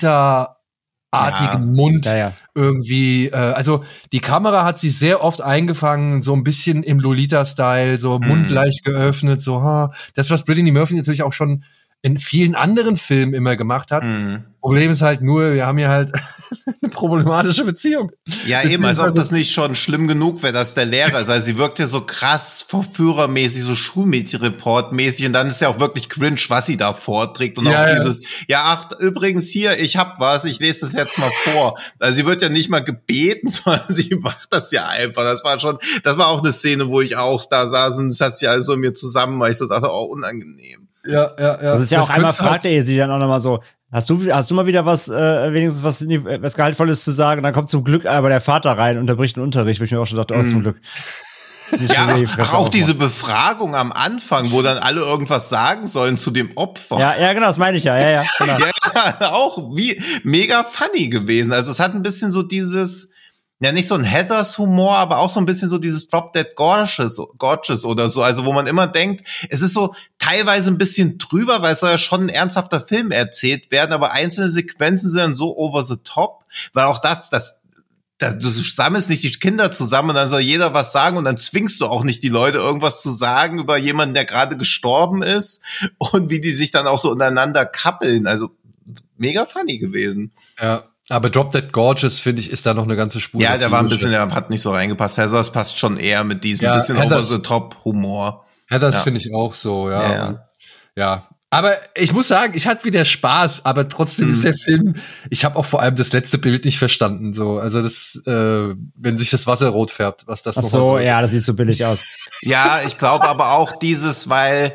Lolita-artigen Ja. Mund Ja, ja. irgendwie, äh, also die Kamera hat sie sehr oft eingefangen, so ein bisschen im Lolita-Style, so Mhm. Mund leicht geöffnet, so, ha. Das, was Brittany Murphy natürlich auch schon in vielen anderen Filmen immer gemacht hat. Mhm. Problem ist halt nur, wir haben hier halt eine problematische Beziehung. Ja, eben, als ob Beziehungsweise- das nicht schon schlimm genug wäre, dass der Lehrer ist. Also sie wirkt ja so krass verführermäßig, so Schulmädchenreport-mäßig und dann ist ja auch wirklich cringe, was sie da vorträgt und Ja, auch ja. dieses, ja, ach, übrigens hier, ich hab was, ich lese das jetzt mal vor. Also sie wird ja nicht mal gebeten, sondern sie macht das ja einfach. Das war schon, das war auch eine Szene, wo ich auch da saß und es hat sich also in mir zusammen, weil ich so dachte, oh, unangenehm. Ja, ja, ja. Das ist ja auch einmal könntest du halt- fragt er sie dann auch nochmal so, hast du, hast du mal wieder was, äh, wenigstens was, was Gehaltvolles zu sagen? Und dann kommt zum Glück aber der Vater rein und unterbricht den Unterricht, wo ich mir auch schon dachte, oh, zum Glück. Ist nicht schon Ja, wieder die Fresse auch aufmachen. diese Befragung am Anfang, wo dann alle irgendwas sagen sollen zu dem Opfer. Ja, ja, genau, das meine ich ja, ja, ja, genau. Ja, auch wie mega funny gewesen. Also es hat ein bisschen so dieses, ja nicht so ein Heathers-Humor, aber auch so ein bisschen so dieses Drop Dead Gorgeous, Gorgeous oder so. Also wo man immer denkt, es ist so teilweise ein bisschen drüber, weil es soll ja schon ein ernsthafter Film erzählt werden, aber einzelne Sequenzen sind dann so over the top, weil auch das, das du sammelst nicht die Kinder zusammen und dann soll jeder was sagen und dann zwingst du auch nicht die Leute irgendwas zu sagen über jemanden, der gerade gestorben ist und wie die sich dann auch so untereinander kappeln. Also mega funny gewesen. Ja, aber Drop Dead Gorgeous, finde ich, ist da noch eine ganze Spur. Ja, der war ein bisschen, dazwischen. der hat nicht so reingepasst. Heathers passt schon eher mit diesem Ja, bisschen Heathers- over the top Humor. Heathers Ja. finde ich auch so, ja. Ja, ja. Und, ja, Aber ich muss sagen, ich hatte wieder Spaß, aber trotzdem hm. ist der Film, ich habe auch vor allem das letzte Bild nicht verstanden. So, also das, äh, wenn sich das Wasser rot färbt, was das Ach so, so ja, das sieht so billig aus. Ja, ich glaube aber auch dieses, weil,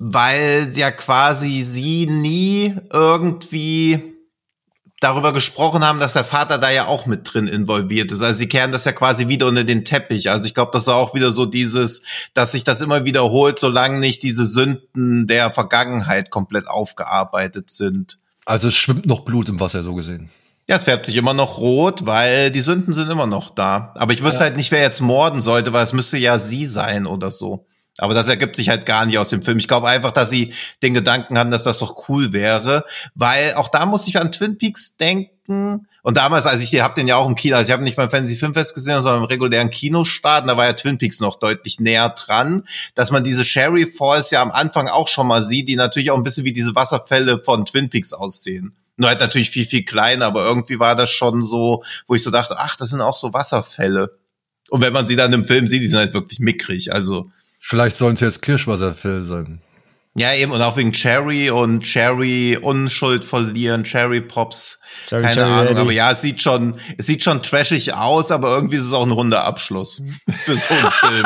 weil ja quasi sie nie irgendwie darüber gesprochen haben, dass der Vater da ja auch mit drin involviert ist. Also sie kehren das ja quasi wieder unter den Teppich. Also ich glaube, das ist auch wieder so dieses, dass sich das immer wiederholt, solange nicht diese Sünden der Vergangenheit komplett aufgearbeitet sind. Also es schwimmt noch Blut im Wasser, so gesehen. Ja, es färbt sich immer noch rot, weil die Sünden sind immer noch da. Aber ich wüsste ja. halt nicht, wer jetzt morden sollte, weil es müsste ja sie sein oder so. Aber das ergibt sich halt gar nicht aus dem Film. Ich glaube einfach, dass sie den Gedanken hatten, dass das doch cool wäre. Weil auch da muss ich an Twin Peaks denken. Und damals, also ich habe den ja auch im Kino, also ich habe nicht beim Fantasy Filmfest gesehen, sondern im regulären Kinostart. Und da war ja Twin Peaks noch deutlich näher dran. Dass man diese Sherry Falls ja am Anfang auch schon mal sieht, die natürlich auch ein bisschen wie diese Wasserfälle von Twin Peaks aussehen. Nur halt natürlich viel, viel kleiner. Aber irgendwie war das schon so, wo ich so dachte, ach, das sind auch so Wasserfälle. Und wenn man sie dann im Film sieht, die sind halt wirklich mickrig. Also vielleicht sollen es jetzt Kirschwasserfälle sein. Ja, eben, und auch wegen Cherry und Cherry Unschuld verlieren, Cherry Pops, Cherry, keine Cherry Ahnung, Lady. Aber ja, es sieht schon, es sieht schon trashig aus, aber irgendwie ist es auch ein runder Abschluss für so einen Film.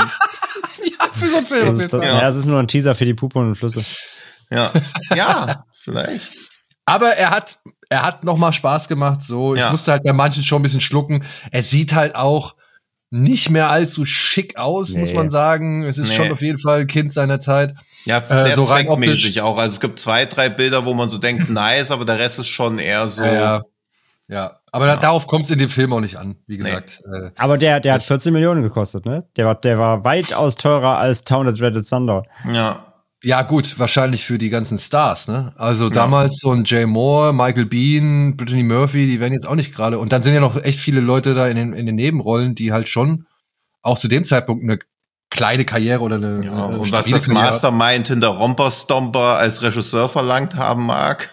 Ja, für so einen Film auf jeden Fall. Ja, es ist nur ein Teaser für die Puppe und Flüsse. Ja, ja, vielleicht. Aber er hat, er hat noch mal Spaß gemacht, so. Ich ja. musste halt bei manchen schon ein bisschen schlucken. Er sieht halt auch nicht mehr allzu schick aus, nee. muss man sagen. Es ist nee. schon auf jeden Fall ein Kind seiner Zeit. Ja, sehr äh, so zweckmäßig auch. Also es gibt zwei, drei Bilder, wo man so denkt, nice, aber der Rest ist schon eher so. Ja, ja. ja. aber ja. darauf kommt es in dem Film auch nicht an, wie gesagt. Nee. Äh, aber der, der hat vierzehn Millionen gekostet, ne? Der war, der war weitaus teurer als Town That Dreaded Sundown. Ja. Ja, gut, wahrscheinlich für die ganzen Stars, ne? Also ja. damals so ein Jay Moore, Michael Biehn, Brittany Murphy, die werden jetzt auch nicht gerade. Und dann sind ja noch echt viele Leute da in den, in den Nebenrollen, die halt schon auch zu dem Zeitpunkt eine kleine Karriere oder eine. Ja, eine und was das Karriere Mastermind hinter Romper Stomper als Regisseur verlangt haben mag.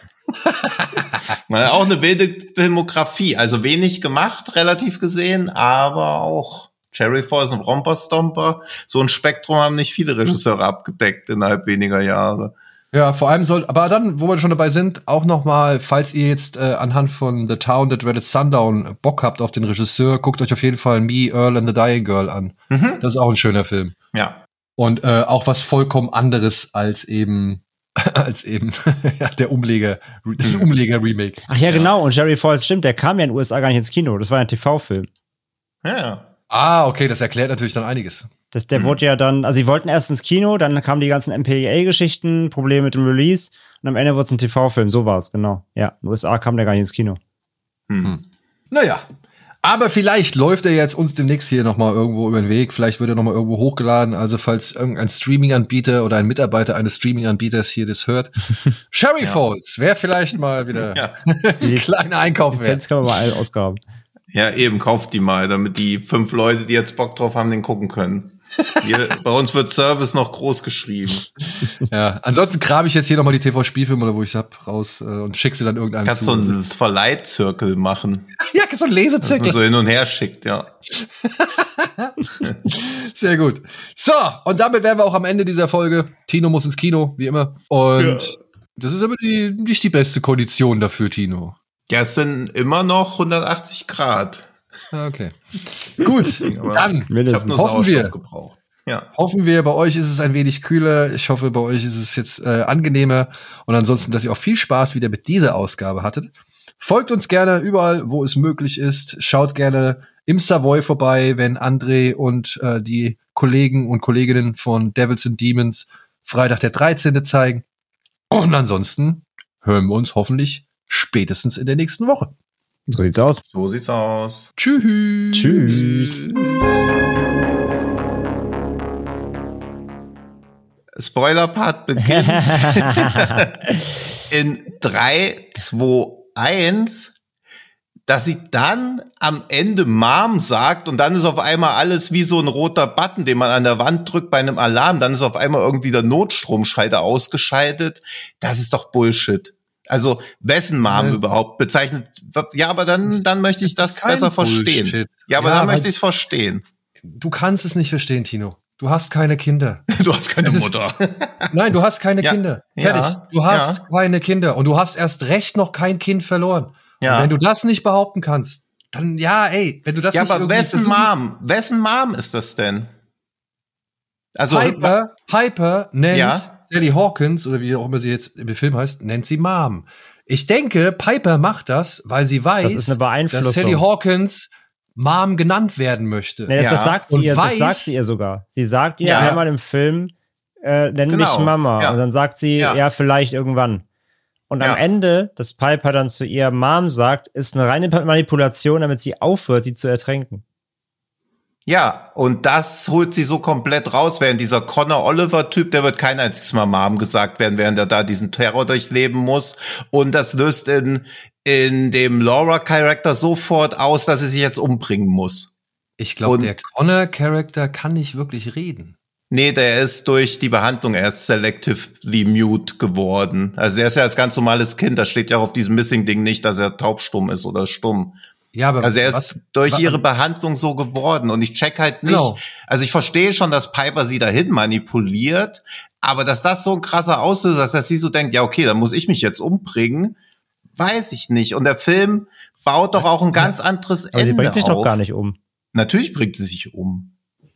Auch eine wilde Filmografie. Also wenig gemacht, relativ gesehen, aber auch Cherry Falls und Romper Stomper, so ein Spektrum haben nicht viele Regisseure abgedeckt innerhalb weniger Jahre. Ja, vor allem soll, aber dann, wo wir schon dabei sind, auch noch mal, falls ihr jetzt äh, anhand von The Town That Dreaded Sundown Bock habt auf den Regisseur, guckt euch auf jeden Fall Me, Earl and the Dying Girl an. Mhm. Das ist auch ein schöner Film. Ja. Und äh, auch was vollkommen anderes als eben als eben ja, der Umleger, das Umleger-Remake. Ach ja, genau. Und Cherry Falls, stimmt, der kam ja in den U S A gar nicht ins Kino. Das war ja ein T V-Film. Ja. Ah, okay, das erklärt natürlich dann einiges. Das, der mhm. wurde ja dann, also sie wollten erst ins Kino, dann kamen die ganzen M P A Geschichten, Probleme mit dem Release und am Ende wurde es ein T V-Film, so war es, genau. Ja, in den U S A kam der gar nicht ins Kino. Mhm. Naja, aber vielleicht läuft er jetzt uns demnächst hier nochmal irgendwo über den Weg, vielleicht wird er nochmal irgendwo hochgeladen, also falls irgendein Streaming-Anbieter oder ein Mitarbeiter eines Streaming-Anbieters hier das hört. Cherry ja. Falls wäre vielleicht mal wieder ja. ein kleiner Einkauf wert. Lizenz kann man mal ausgaben. Ja, eben, kauft die mal, damit die fünf Leute, die jetzt Bock drauf haben, den gucken können. Hier, bei uns wird Service noch groß geschrieben. Ja, ansonsten grabe ich jetzt hier nochmal die T V-Spielfilme, oder wo ich hab, raus äh, und schick sie dann irgendeinem Kannst zu. Kannst so einen Verleihzirkel machen. Ja, so ein Lesezirkel. Dass man so hin und her schickt, ja. Sehr gut. So, und damit wären wir auch am Ende dieser Folge. Tino muss ins Kino, wie immer. Und ja. das ist aber die, nicht die beste Kondition dafür, Tino. Ja, es sind immer noch hundertachtzig Grad. Okay. Gut, dann mindestens hoffen wir, gebraucht. Ja. hoffen wir, bei euch ist es ein wenig kühler. Ich hoffe, bei euch ist es jetzt äh, angenehmer. Und ansonsten, dass ihr auch viel Spaß wieder mit dieser Ausgabe hattet. Folgt uns gerne überall, wo es möglich ist. Schaut gerne im Savoy vorbei, wenn André und äh, die Kollegen und Kolleginnen von Devils and Demons Freitag der dreizehnte zeigen. Und ansonsten hören wir uns hoffentlich spätestens in der nächsten Woche. So sieht's aus. So sieht's aus. Tschüss. Tschüss. Spoiler-Part beginnt in drei, zwei, eins, dass sie dann am Ende Mom sagt und dann ist auf einmal alles wie so ein roter Button, den man an der Wand drückt bei einem Alarm. Dann ist auf einmal irgendwie der Notstromschalter ausgeschaltet. Das ist doch Bullshit. Also, wessen Mom ja. überhaupt bezeichnet? Ja, aber dann, dann möchte ich das, das besser Bullshit. verstehen. Ja, aber ja, dann möchte ich es verstehen. Du kannst es nicht verstehen, Tino. Du hast keine Kinder. Du hast keine Es ist- Mutter. Nein, du hast keine Ja, Kinder. ja, Fertig. Du hast ja. keine Kinder. Und du hast erst recht noch kein Kind verloren. Ja. Und wenn du das nicht behaupten kannst, dann ja, ey, wenn du das Ja, nicht aber irgendwie wessen versuchen- Mom? Wessen Mom ist das denn? Also, Piper, Piper nennt Ja. Sally Hawkins, oder wie auch immer sie jetzt im Film heißt, nennt sie Mom. Ich denke, Piper macht das, weil sie weiß, Das ist eine Beeinflussung. dass Sally Hawkins Mom genannt werden möchte. Nee, das, Ja. das sagt sie Und ihr, das weiß- sagt sie ihr sogar. Sie sagt ihr Ja. einmal im Film, äh, nenn Genau. mich Mama. Ja. Und dann sagt sie, ja, Ja. vielleicht irgendwann. Und Ja. am Ende, dass Piper dann zu ihr Mom sagt, ist eine reine Manipulation, damit sie aufhört, sie zu ertränken. ja, und das holt sie so komplett raus, während dieser Connor Oliver-Typ, der wird kein einziges Mal Mom gesagt werden, während er da diesen Terror durchleben muss. Und das löst in, in dem Laura-Charakter sofort aus, dass sie sich jetzt umbringen muss. Ich glaube, Und- der Connor-Charakter kann nicht wirklich reden. Nee, der ist durch die Behandlung erst selectively mute geworden. Also er ist ja als ganz normales Kind, das steht ja auch auf diesem Missing-Ding nicht, dass er taubstumm ist oder stumm. Ja, aber Also er ist was- durch wa- ihre Behandlung so geworden und ich check halt nicht, Genau. also ich verstehe schon, dass Piper sie dahin manipuliert, aber dass das so ein krasser Auslöser ist, dass sie so denkt, ja okay, dann muss ich mich jetzt umbringen, weiß ich nicht. Und der Film baut doch auch ein ganz anderes Aber Ende sie bringt sich auf. doch gar nicht um. Natürlich bringt sie sich um.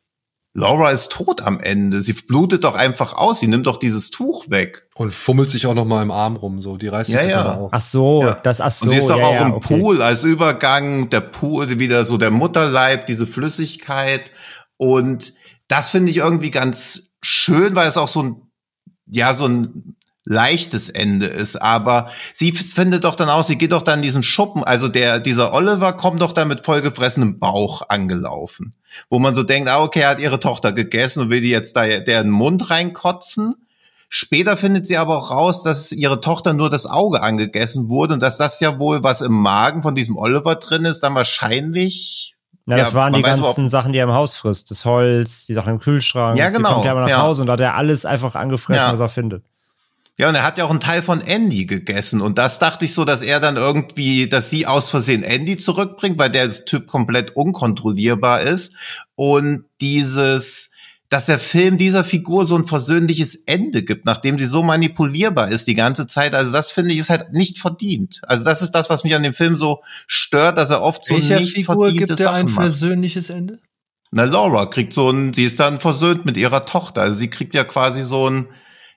Laura ist tot am Ende. Sie blutet doch einfach aus. Sie nimmt doch dieses Tuch weg. Und fummelt sich auch noch mal im Arm rum, so. Die reißt sich Ja, das ja. mal auf. Ach so, Ja. das, ach so. Und sie ist doch ja, auch ja, im okay. Pool als Übergang, der Pool, wieder so der Mutterleib, diese Flüssigkeit. Und das finde ich irgendwie ganz schön, weil es auch so ein, ja, so ein leichtes Ende ist. Aber sie findet doch dann auch, sie geht doch dann in diesen Schuppen. Also der, dieser Oliver kommt doch dann mit vollgefressenem Bauch angelaufen. Wo man so denkt, ah, okay, er hat ihre Tochter gegessen und will die jetzt da deren Mund reinkotzen. Später findet sie aber auch raus, dass ihre Tochter nur das Auge angegessen wurde und dass das ja wohl, was im Magen von diesem Oliver drin ist, dann wahrscheinlich. Na, das ja, waren die man weiß ganzen überhaupt- Sachen, die er im Haus frisst. Das Holz, die Sachen im Kühlschrank. Ja, Sie genau, kommt ja immer nach ja. Hause und da hat er alles einfach angefressen, Ja. was er findet. Ja, und er hat ja auch einen Teil von Andy gegessen. Und das dachte ich so, dass er dann irgendwie, dass sie aus Versehen Andy zurückbringt, weil der Typ komplett unkontrollierbar ist. Und dieses, dass der Film dieser Figur so ein versöhnliches Ende gibt, nachdem sie so manipulierbar ist die ganze Zeit. Also das finde ich ist halt nicht verdient. Also das ist das, was mich an dem Film so stört, dass er oft so Welcher nicht Figur verdiente gibt er ein Sachen macht. persönliches Ende? Na, Laura kriegt so ein, sie ist dann versöhnt mit ihrer Tochter. Also sie kriegt ja quasi so ein,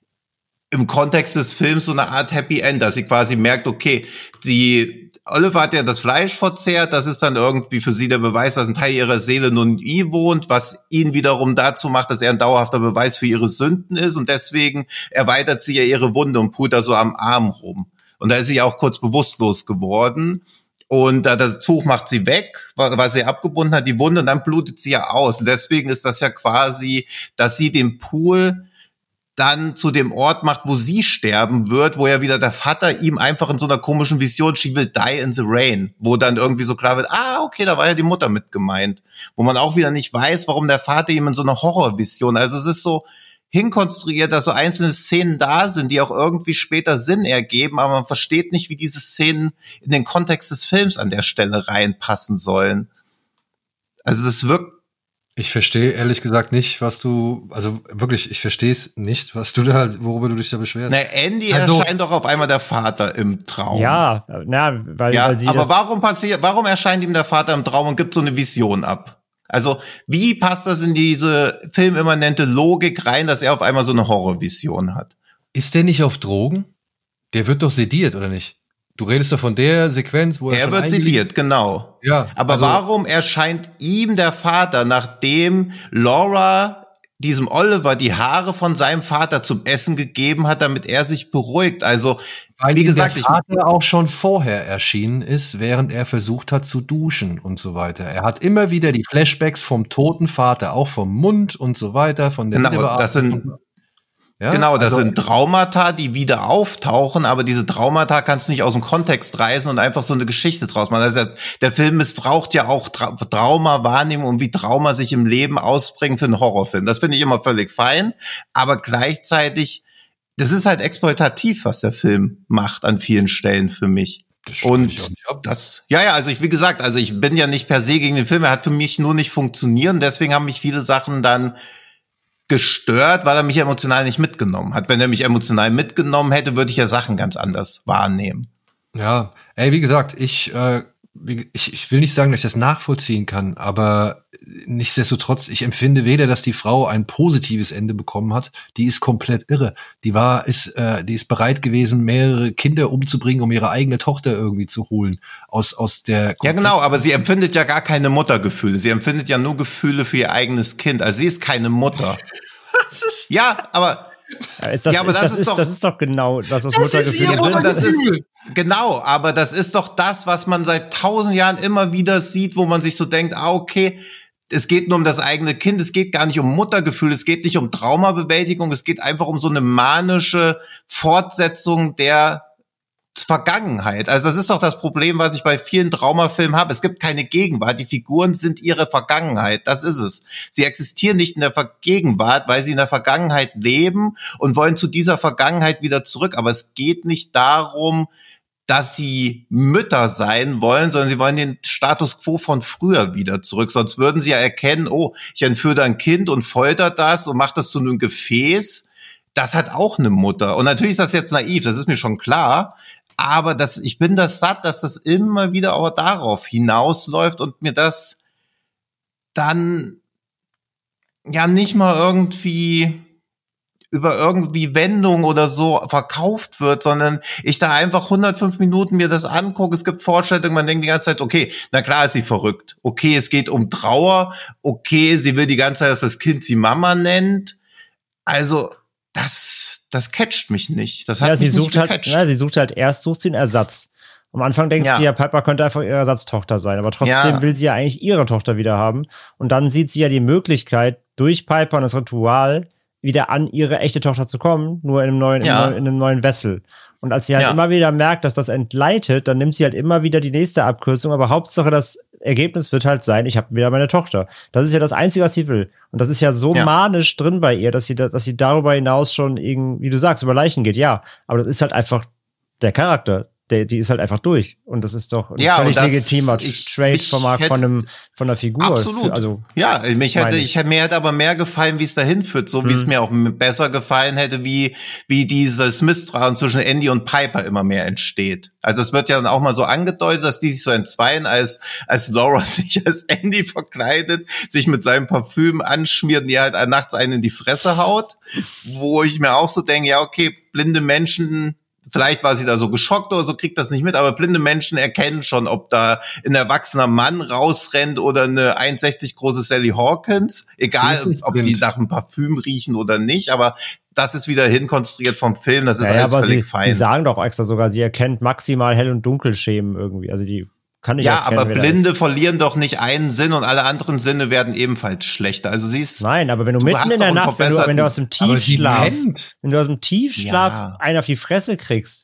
im Kontext des Films so eine Art Happy End, dass sie quasi merkt, okay, sie, Oliver hat ja das Fleisch verzehrt, das ist dann irgendwie für sie der Beweis, dass ein Teil ihrer Seele nun in ihr wohnt, was ihn wiederum dazu macht, dass er ein dauerhafter Beweis für ihre Sünden ist und deswegen erweitert sie ja ihre Wunde und pult da so am Arm rum. Und da ist sie auch kurz bewusstlos geworden. Und da das Tuch macht sie weg, weil sie abgebunden hat, die Wunde, und dann blutet sie ja aus. Und deswegen ist das ja quasi, dass sie den Pool dann zu dem Ort macht, wo sie sterben wird, wo ja wieder der Vater ihm einfach in so einer komischen Vision, she will die in the rain, wo dann irgendwie so klar wird, ah, okay, da war ja die Mutter mit gemeint. Wo man auch wieder nicht weiß, warum der Vater ihm in so einer Horrorvision, also es ist so hinkonstruiert, dass so einzelne Szenen da sind, die auch irgendwie später Sinn ergeben, aber man versteht nicht, wie diese Szenen in den Kontext des Films an der Stelle reinpassen sollen. Also das wirkt Ich verstehe ehrlich gesagt nicht, was du, also wirklich, ich verstehe es nicht, was du da, worüber du dich da beschwerst. Na, Andy Also- erscheint doch auf einmal der Vater im Traum. Ja, na, weil, Ja, weil sie aber das, warum passiert, warum erscheint ihm der Vater im Traum und gibt so eine Vision ab? Also, wie passt das in diese filmimmanente Logik rein, dass er auf einmal so eine Horrorvision hat? Ist der nicht auf Drogen? Der wird doch sediert, oder nicht? Du redest doch von der Sequenz, wo er Er schon wird eingelegt- sediert, genau. Ja, Aber also- warum erscheint ihm der Vater, nachdem Laura diesem Oliver die Haare von seinem Vater zum Essen gegeben hat, damit er sich beruhigt? Also, Weil wie ihm gesagt, der ich, Vater auch schon vorher erschienen ist, während er versucht hat zu duschen und so weiter. Er hat immer wieder die Flashbacks vom toten Vater, auch vom Mund und so weiter, von der Genau, Wiederbeatmung. das sind- Ja, genau, das also- sind Traumata, die wieder auftauchen, aber diese Traumata kannst du nicht aus dem Kontext reißen und einfach so eine Geschichte draus machen. Also der Film missbraucht ja auch Tra Trauma-Wahrnehmung und wie Trauma sich im Leben ausbringen für einen Horrorfilm. Das finde ich immer völlig fein, aber gleichzeitig, das ist halt exploitativ, was der Film macht an vielen Stellen für mich. Das streite ich auch Und nicht ab. das, ja, ja, also ich, wie gesagt, also ich bin ja nicht per se gegen den Film, er hat für mich nur nicht funktioniert und deswegen haben mich viele Sachen dann gestört, weil er mich emotional nicht mitgenommen hat. Wenn er mich emotional mitgenommen hätte, würde ich ja Sachen ganz anders wahrnehmen. Ja, ey, wie gesagt, ich, äh, ich, ich will nicht sagen, dass ich das nachvollziehen kann, aber nichtsdestotrotz, ich empfinde weder, dass die Frau ein positives Ende bekommen hat, die ist komplett irre. Die war, ist, äh, die ist bereit gewesen, mehrere Kinder umzubringen, um ihre eigene Tochter irgendwie zu holen. Aus, aus der. Ja, genau, aber sie empfindet ja gar keine Muttergefühle. Sie empfindet ja nur Gefühle für ihr eigenes Kind. Also sie ist keine Mutter. Was ist ja, aber. Ja, ist das, ja, aber ist, das, das, ist ist doch, das ist doch genau das, was das Muttergefühle ist sind. das ist, genau, aber das ist doch das, was man seit tausend Jahren immer wieder sieht, wo man sich so denkt, ah, okay, es geht nur um das eigene Kind, es geht gar nicht um Muttergefühl, es geht nicht um Traumabewältigung, es geht einfach um so eine manische Fortsetzung der Vergangenheit. Also das ist doch das Problem, was ich bei vielen Traumafilmen habe. Es gibt keine Gegenwart. Die Figuren sind ihre Vergangenheit. Das ist es. Sie existieren nicht in der Gegenwart, weil sie in der Vergangenheit leben und wollen zu dieser Vergangenheit wieder zurück. Aber es geht nicht darum, dass sie Mütter sein wollen, sondern sie wollen den Status quo von früher wieder zurück. Sonst würden sie ja erkennen, oh, ich entführe da ein Kind und folter das und mache das zu einem Gefäß. Das hat auch eine Mutter. Und natürlich ist das jetzt naiv, das ist mir schon klar. Aber das, ich bin das satt, dass das immer wieder auch darauf hinausläuft und mir das dann ja nicht mal irgendwie über irgendwie Wendung oder so verkauft wird, sondern ich da einfach hundertfünf Minuten mir das angucke. Es gibt Vorstellungen, man denkt die ganze Zeit, okay, na klar ist sie verrückt. Okay, es geht um Trauer. Okay, sie will die ganze Zeit, dass das Kind sie Mama nennt. Also, das, das catcht mich nicht. Das hat ja, sie mich sucht nicht halt, ja, sie sucht halt erst, sucht sie einen Ersatz. Am Anfang denkt ja. sie ja, Piper könnte einfach ihre Ersatztochter sein, aber trotzdem ja. will sie ja eigentlich ihre Tochter wieder haben. Und dann sieht sie ja die Möglichkeit, durch Piper und das Ritual wieder an ihre echte Tochter zu kommen, nur in einem neuen, ja. in einem neuen Wessel. Und als sie halt ja. immer wieder merkt, dass das entgleitet, dann nimmt sie halt immer wieder die nächste Abkürzung, aber Hauptsache das Ergebnis wird halt sein, ich habe wieder meine Tochter. Das ist ja das Einzige, was sie will. Und das ist ja so ja. manisch drin bei ihr, dass sie, dass sie darüber hinaus schon irgendwie, wie du sagst, über Leichen geht. Ja, aber das ist halt einfach der Charakter. Der, die ist halt einfach durch. Und das ist doch ein ja, völlig das, legitimer ich, Trade von, hätte, von, einem, von einer Figur. Absolut. Für, also, ja, mich hätte, ich hätte mir hätte aber mehr gefallen, wie es dahin führt, so hm. wie es mir auch besser gefallen hätte, wie, wie dieses Misstrauen zwischen Andy und Piper immer mehr entsteht. Also es wird ja dann auch mal so angedeutet, dass die sich so entzweien, als, als Laura sich als Andy verkleidet, sich mit seinem Parfüm anschmiert und ihr halt nachts einen in die Fresse haut, wo ich mir auch so denke, ja, okay, blinde Menschen, vielleicht war sie da so geschockt oder so, kriegt das nicht mit, aber blinde Menschen erkennen schon, ob da ein erwachsener Mann rausrennt oder eine eins sechzig große Sally Hawkins, egal ob blind. Die nach einem Parfüm riechen oder nicht, aber das ist wieder hinkonstruiert vom Film, das ist ja, alles ja, aber völlig sie, fein. Sie sagen doch extra sogar, sie erkennt maximal Hell- und Dunkelschemen irgendwie, also die kann ich ja, erkennen, aber Blinde verlieren doch nicht einen Sinn und alle anderen Sinne werden ebenfalls schlechter. Also sie ist. Nein, aber wenn du, du mitten in der Nacht, wenn du, wenn du aus dem Tiefschlaf, wenn du aus dem Tiefschlaf ja. einen auf die Fresse kriegst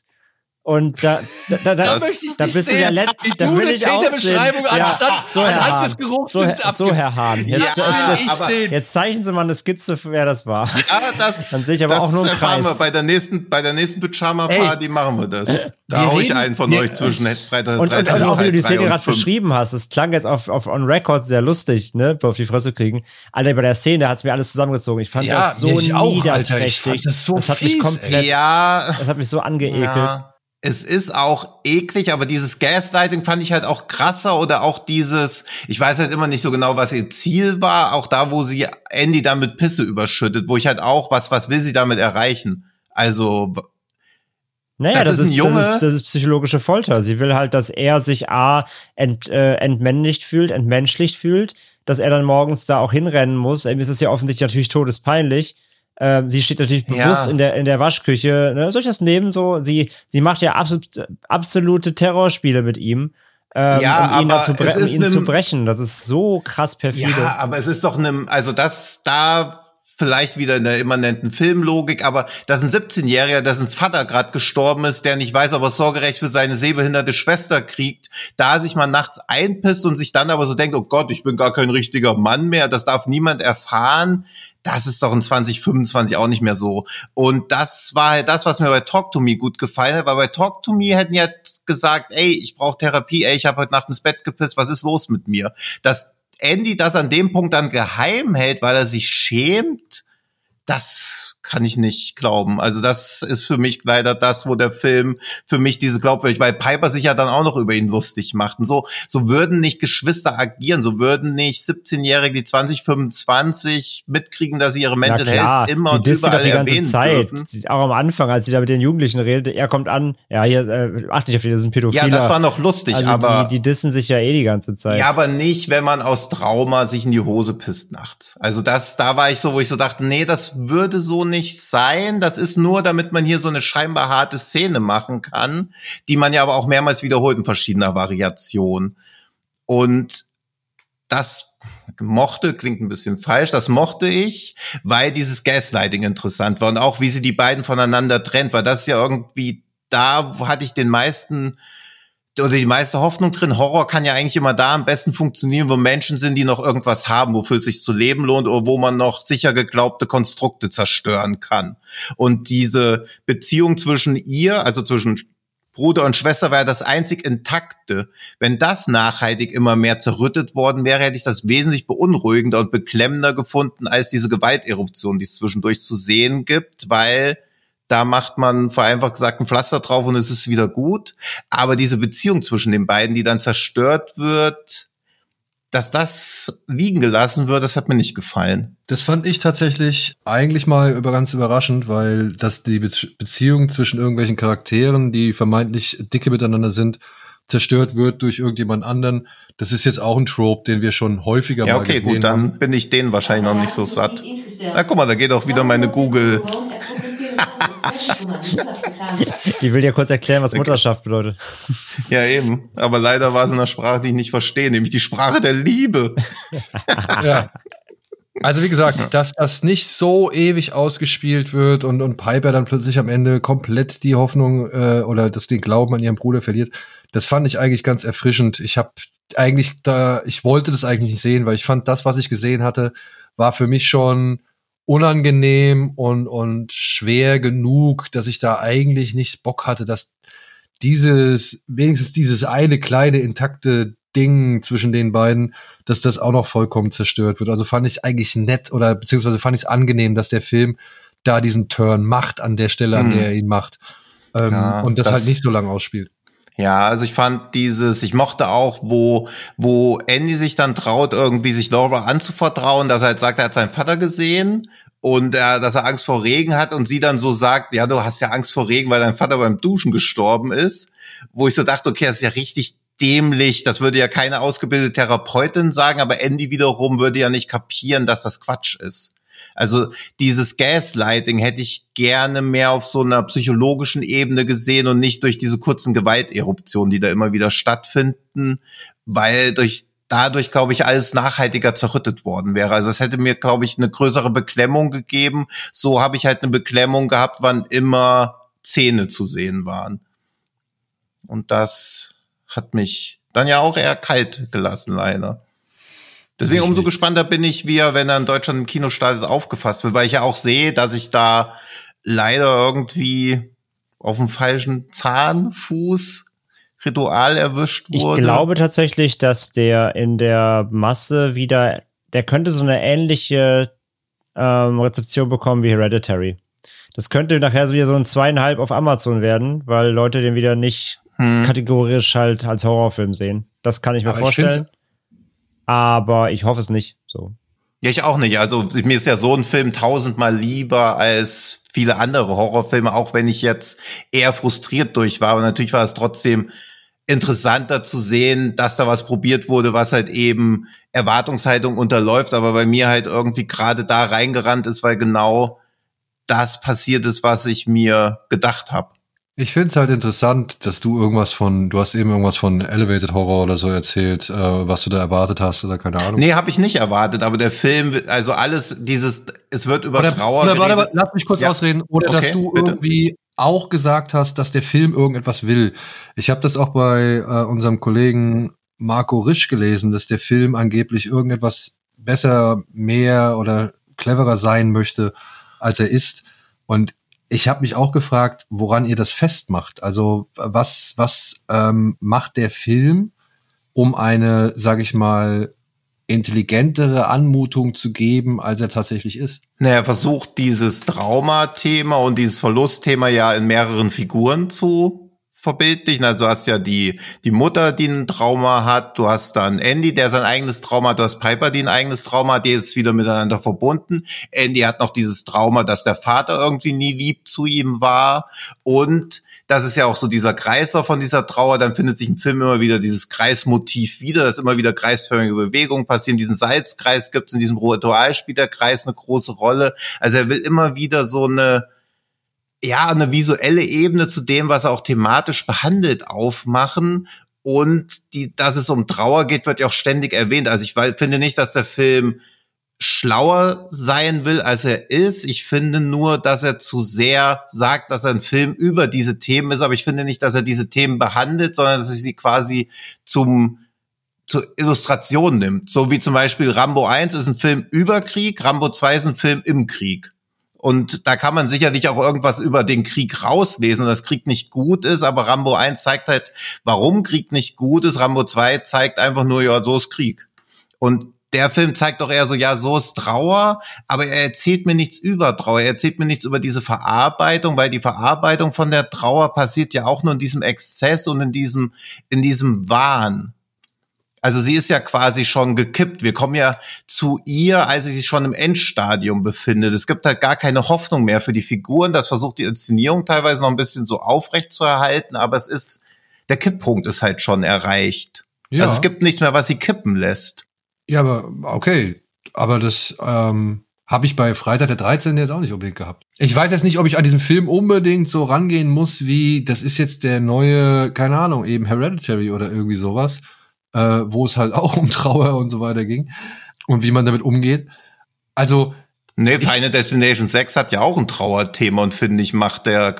und da, da, da, da, da, da bist du ja letzt, da will ich aussehen. Ja, so, Herr Hahn, des so, so, Herr Hahn, jetzt, ja, jetzt, aber, jetzt zeichnen Sie mal eine Skizze, wer das war. Ja, das, dann sehe ich aber das auch nur einen Kreis. Wir bei der nächsten, bei der nächsten Pyjama-Party machen wir das. Da hau ich einen von nee, euch zwischen Freitag und, und, und auch wie du die Szene gerade beschrieben hast, das klang jetzt auf, auf On Record sehr lustig, ne, auf die Fresse kriegen. Alter, bei der Szene hat's mir alles zusammengezogen. Ich fand ja, das so niederträchtig. Das, so das hat fies, mich komplett, ja, das hat mich so angeekelt. Ja. Es ist auch eklig, aber dieses Gaslighting fand ich halt auch krasser oder auch dieses, ich weiß halt immer nicht so genau, was ihr Ziel war, auch da, wo sie Andy dann mit Pisse überschüttet, wo ich halt auch, was, was will sie damit erreichen? Also, naja, das, das, ist, ein Junge. Das, ist, das ist psychologische Folter. Sie will halt, dass er sich A, ent, äh, entmännlicht fühlt, entmenschlicht fühlt, dass er dann morgens da auch hinrennen muss. Ihm ist es ja offensichtlich natürlich todespeinlich. Ähm, sie steht natürlich bewusst ja. in der in der Waschküche. Ne? Soll ich das nehmen? So, sie sie macht ja absolut, absolute Terrorspiele mit ihm, ähm, ja, um ihn, aber zu, bre- um ihn ne, zu brechen. Das ist so krass perfide. Ja, aber es ist doch eine, also das da vielleicht wieder in der immanenten Filmlogik, aber dass ein siebzehnjähriger, dessen Vater gerade gestorben ist, der nicht weiß, ob er Sorgerecht für seine sehbehinderte Schwester kriegt, da sich mal nachts einpisst und sich dann aber so denkt, oh Gott, ich bin gar kein richtiger Mann mehr, das darf niemand erfahren. Das ist doch in zwanzig fünfundzwanzig auch nicht mehr so. Und das war halt das, was mir bei Talk to Me gut gefallen hat, weil bei Talk to Me hätten ja gesagt, ey, ich brauche Therapie, ey, ich habe heute Nacht ins Bett gepisst, was ist los mit mir? Dass Andy das an dem Punkt dann geheim hält, weil er sich schämt, das kann ich nicht glauben. Also das ist für mich leider das, wo der Film für mich diese Glaubwürdigkeit, weil Piper sich ja dann auch noch über ihn lustig macht. Und so, so würden nicht Geschwister agieren, so würden nicht siebzehnjährige, die zwanzig, fünfundzwanzig mitkriegen, dass sie ihre Mental Health immer die und disst überall doch die ganze erwähnen Zeit. dürfen. Auch am Anfang, als sie da mit den Jugendlichen redet, er kommt an, ja, hier, äh, achte nicht auf die, das ist ein Pädophiler. Ja, das war noch lustig, also aber die, die dissen sich ja eh die ganze Zeit. Ja, aber nicht, wenn man aus Trauma sich in die Hose pisst nachts. Also das, da war ich so, wo ich so dachte, nee, das würde so nicht sein. Das ist nur, damit man hier so eine scheinbar harte Szene machen kann, die man ja aber auch mehrmals wiederholt in verschiedener Variation. Und das mochte, klingt ein bisschen falsch, das mochte ich, weil dieses Gaslighting interessant war und auch, wie sie die beiden voneinander trennt, weil das ist ja irgendwie, da hatte ich den meisten oder die meiste Hoffnung drin. Horror kann ja eigentlich immer da am besten funktionieren, wo Menschen sind, die noch irgendwas haben, wofür es sich zu leben lohnt oder wo man noch sicher geglaubte Konstrukte zerstören kann. Und diese Beziehung zwischen ihr, also zwischen Bruder und Schwester, war das einzig Intakte. Wenn das nachhaltig immer mehr zerrüttet worden wäre, hätte ich das wesentlich beunruhigender und beklemmender gefunden als diese Gewalteruption, die es zwischendurch zu sehen gibt, weil da macht man vereinfacht gesagt ein Pflaster drauf und es ist wieder gut. Aber diese Beziehung zwischen den beiden, die dann zerstört wird, dass das liegen gelassen wird, das hat mir nicht gefallen. Das fand ich tatsächlich eigentlich mal über ganz überraschend, weil das die Be- Beziehung zwischen irgendwelchen Charakteren, die vermeintlich dicke miteinander sind, zerstört wird durch irgendjemand anderen. Das ist jetzt auch ein Trope, den wir schon häufiger ja, mal okay, gesehen haben. Ja, okay, gut, dann bin ich den wahrscheinlich noch nicht so satt. Na, guck mal, da geht auch wieder meine Google... Die will dir kurz erklären, was Mutterschaft bedeutet. Ja, eben. Aber leider war es in einer Sprache, die ich nicht verstehe, nämlich die Sprache der Liebe. Ja. Also wie gesagt, dass das nicht so ewig ausgespielt wird und, und Piper dann plötzlich am Ende komplett die Hoffnung äh, oder das den Glauben an ihren Bruder verliert, das fand ich eigentlich ganz erfrischend. Ich habe eigentlich da, ich wollte das eigentlich nicht sehen, weil ich fand, das, was ich gesehen hatte, war für mich schon unangenehm und, und schwer genug, dass ich da eigentlich nicht Bock hatte, dass dieses, wenigstens dieses eine kleine intakte Ding zwischen den beiden, dass das auch noch vollkommen zerstört wird. Also fand ich eigentlich nett oder beziehungsweise fand ich es angenehm, dass der Film da diesen Turn macht an der Stelle, an hm. der er ihn macht. Ähm, ja, und das, das halt nicht so lange ausspielt. Ja, also ich fand dieses, ich mochte auch, wo, wo Andy sich dann traut, irgendwie sich Laura anzuvertrauen, dass er halt sagt, er hat seinen Vater gesehen und er, dass er Angst vor Regen hat und sie dann so sagt, ja, du hast ja Angst vor Regen, weil dein Vater beim Duschen gestorben ist, wo ich so dachte, okay, das ist ja richtig dämlich, das würde ja keine ausgebildete Therapeutin sagen, aber Andy wiederum würde ja nicht kapieren, dass das Quatsch ist. Also dieses Gaslighting hätte ich gerne mehr auf so einer psychologischen Ebene gesehen und nicht durch diese kurzen Gewalteruptionen, die da immer wieder stattfinden, weil durch dadurch, glaube ich, alles nachhaltiger zerrüttet worden wäre. Also es hätte mir, glaube ich, eine größere Beklemmung gegeben. So habe ich halt eine Beklemmung gehabt, wann immer Zähne zu sehen waren. Und das hat mich dann ja auch eher kalt gelassen, leider. Deswegen umso gespannter bin ich, wie er, wenn er in Deutschland im Kino startet, aufgefasst wird, weil ich ja auch sehe, dass ich da leider irgendwie auf dem falschen Zahnfuß Ritual erwischt wurde. Ich glaube tatsächlich, dass der in der Masse wieder, der könnte so eine ähnliche ähm, Rezeption bekommen wie Hereditary. Das könnte nachher wieder so ein zweieinhalb auf Amazon werden, weil Leute den wieder nicht hm. kategorisch halt als Horrorfilm sehen. Das kann ich mir Aber vorstellen. Ich Aber ich hoffe es nicht. So. Ja, ich auch nicht. Also mir ist ja so ein Film tausendmal lieber als viele andere Horrorfilme, auch wenn ich jetzt eher frustriert durch war. Aber natürlich war es trotzdem interessanter zu sehen, dass da was probiert wurde, was halt eben Erwartungshaltung unterläuft, aber bei mir halt irgendwie gerade da reingerannt ist, weil genau das passiert ist, was ich mir gedacht habe. Ich finde es halt interessant, dass du irgendwas von, du hast eben irgendwas von Elevated Horror oder so erzählt, äh, was du da erwartet hast oder keine Ahnung. Nee, habe ich nicht erwartet, aber der Film, also alles dieses, es wird über oder, Trauer oder, warte, lass mich kurz ja. ausreden. Oder okay, dass du bitte. irgendwie auch gesagt hast, dass der Film irgendetwas will. Ich habe das auch bei äh, unserem Kollegen Marco Risch gelesen, dass der Film angeblich irgendetwas besser, mehr oder cleverer sein möchte, als er ist. Und ich habe mich auch gefragt, woran ihr das festmacht. Also was was ähm, macht der Film, um eine, sage ich mal, intelligentere Anmutung zu geben, als er tatsächlich ist. Naja, er versucht dieses Traumathema und dieses Verlustthema ja in mehreren Figuren zu verbildlichen. Also du hast ja die die Mutter, die ein Trauma hat, du hast dann Andy, der sein eigenes Trauma hat, du hast Piper, die ein eigenes Trauma hat, die ist wieder miteinander verbunden. Andy hat noch dieses Trauma, dass der Vater irgendwie nie lieb zu ihm war, und das ist ja auch so dieser Kreislauf von dieser Trauer. Dann findet sich im Film immer wieder dieses Kreismotiv wieder, dass immer wieder kreisförmige Bewegungen passieren. Diesen Salzkreis gibt es in diesem Ritual, spielt der Kreis eine große Rolle. Also er will immer wieder so eine ja, eine visuelle Ebene zu dem, was er auch thematisch behandelt, aufmachen. Und die, dass es um Trauer geht, wird ja auch ständig erwähnt. Also ich finde nicht, dass der Film schlauer sein will, als er ist. Ich finde nur, dass er zu sehr sagt, dass er ein Film über diese Themen ist. Aber ich finde nicht, dass er diese Themen behandelt, sondern dass er sie quasi zum zur Illustration nimmt. So wie zum Beispiel Rambo eins ist ein Film über Krieg, Rambo zwei ist ein Film im Krieg. Und da kann man sicherlich auch irgendwas über den Krieg rauslesen und dass Krieg nicht gut ist, aber Rambo eins zeigt halt, warum Krieg nicht gut ist. Rambo zwei zeigt einfach nur, ja, so ist Krieg. Und der Film zeigt doch eher so, ja, so ist Trauer, aber er erzählt mir nichts über Trauer, er erzählt mir nichts über diese Verarbeitung, weil die Verarbeitung von der Trauer passiert ja auch nur in diesem Exzess und in diesem, in diesem Wahn. Also sie ist ja quasi schon gekippt. Wir kommen ja zu ihr, als sie sich schon im Endstadium befindet. Es gibt halt gar keine Hoffnung mehr für die Figuren. Das versucht die Inszenierung teilweise noch ein bisschen so aufrecht zu erhalten, aber es ist, der Kipppunkt ist halt schon erreicht. Ja. Also es gibt nichts mehr, was sie kippen lässt. Ja, aber okay. Aber das ähm, habe ich bei Freitag der dreizehnte jetzt auch nicht unbedingt gehabt. Ich weiß jetzt nicht, ob ich an diesem Film unbedingt so rangehen muss, wie, das ist jetzt der neue, keine Ahnung, eben Hereditary oder irgendwie sowas. Äh, wo es halt auch um Trauer und so weiter ging und wie man damit umgeht. Also nee, Final Destination sechs hat ja auch ein Trauerthema und finde ich, macht der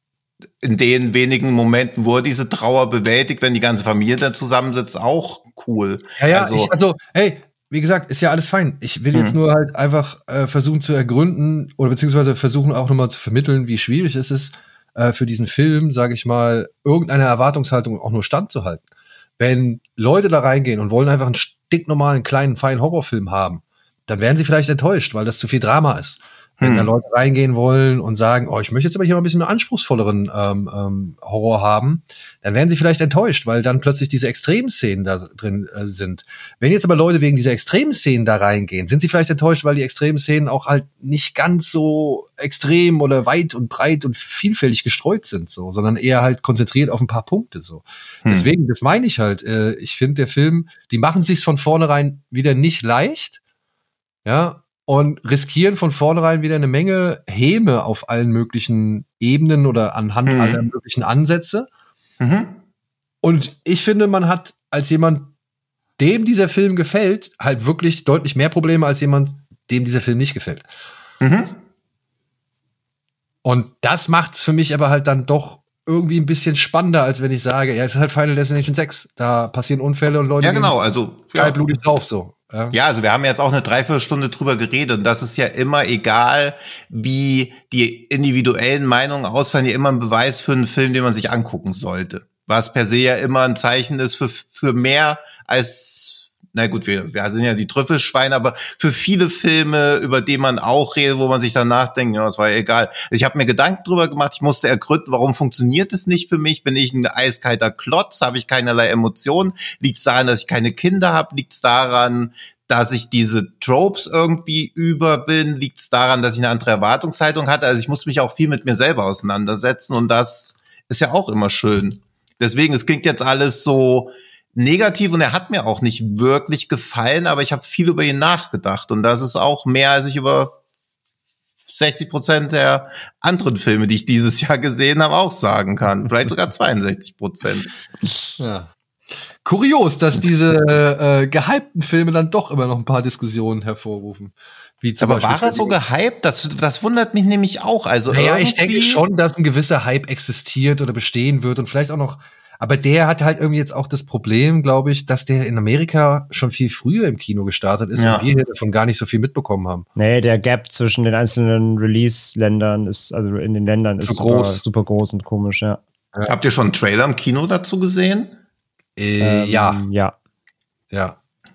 in den wenigen Momenten, wo er diese Trauer bewältigt, wenn die ganze Familie da zusammensitzt, auch cool. Ja, ja, also, ich, also hey, wie gesagt, ist ja alles fein. Ich will jetzt hm. nur halt einfach äh, versuchen zu ergründen oder beziehungsweise versuchen auch nochmal zu vermitteln, wie schwierig es ist, äh, für diesen Film, sage ich mal, irgendeine Erwartungshaltung auch nur standzuhalten. Wenn Leute da reingehen und wollen einfach einen stinknormalen, kleinen, feinen Horrorfilm haben, dann werden sie vielleicht enttäuscht, weil das zu viel Drama ist. Wenn hm. da Leute reingehen wollen und sagen, oh, ich möchte jetzt aber hier mal ein bisschen mehr anspruchsvolleren ähm, ähm, Horror haben, dann werden sie vielleicht enttäuscht, weil dann plötzlich diese Extremszenen da drin äh, sind. Wenn jetzt aber Leute wegen dieser Extremszenen da reingehen, sind sie vielleicht enttäuscht, weil die Extremszenen auch halt nicht ganz so extrem oder weit und breit und vielfältig gestreut sind, so, sondern eher halt konzentriert auf ein paar Punkte, so. Hm. Deswegen, das meine ich halt. Äh, ich finde, der Film, die machen sich's von vornherein wieder nicht leicht, ja, und riskieren von vornherein wieder eine Menge Häme auf allen möglichen Ebenen oder anhand mhm. aller möglichen Ansätze. Mhm. Und ich finde, man hat als jemand, dem dieser Film gefällt, halt wirklich deutlich mehr Probleme als jemand, dem dieser Film nicht gefällt. Mhm. Und das macht's für mich aber halt dann doch irgendwie ein bisschen spannender, als wenn ich sage, ja, es ist halt Final Destination sechs. Da passieren Unfälle und Leute ja, genau, also kaltblutig ja. drauf, so. Ja. ja, also wir haben jetzt auch eine Dreiviertelstunde drüber geredet und das ist ja immer egal, wie die individuellen Meinungen ausfallen, ja immer ein Beweis für einen Film, den man sich angucken sollte. Was per se ja immer ein Zeichen ist für, für mehr als, na gut, wir, wir sind ja die Trüffelschweine, aber für viele Filme, über die man auch redet, wo man sich danach denkt, ja, das war ja egal. Ich habe mir Gedanken drüber gemacht, ich musste ergründen, warum funktioniert es nicht für mich? Bin ich ein eiskalter Klotz? Habe ich keinerlei Emotionen? Liegt es daran, dass ich keine Kinder habe? Liegt es daran, dass ich diese Tropes irgendwie über bin? Liegt es daran, dass ich eine andere Erwartungshaltung hatte? Also ich musste mich auch viel mit mir selber auseinandersetzen und das ist ja auch immer schön. Deswegen, es klingt jetzt alles so negativ und er hat mir auch nicht wirklich gefallen, aber ich habe viel über ihn nachgedacht und das ist auch mehr, als ich über sechzig Prozent der anderen Filme, die ich dieses Jahr gesehen habe, auch sagen kann. Vielleicht sogar zweiundsechzig Prozent. Ja. Kurios, dass diese äh, gehypten Filme dann doch immer noch ein paar Diskussionen hervorrufen. Wie zum aber Beispiel war er so gehypt? Das, das wundert mich nämlich auch. Also naja, ich denke schon, dass ein gewisser Hype existiert oder bestehen wird und vielleicht auch noch. Aber der hat halt irgendwie jetzt auch das Problem, glaube ich, dass der in Amerika schon viel früher im Kino gestartet ist ja. und wir hier davon gar nicht so viel mitbekommen haben. Nee, der Gap zwischen den einzelnen Release-Ländern ist, also in den Ländern ist super groß. super groß und komisch, ja. ja. Habt ihr schon einen Trailer im Kino dazu gesehen? Äh, ähm, ja. Ja. Ja. Ja.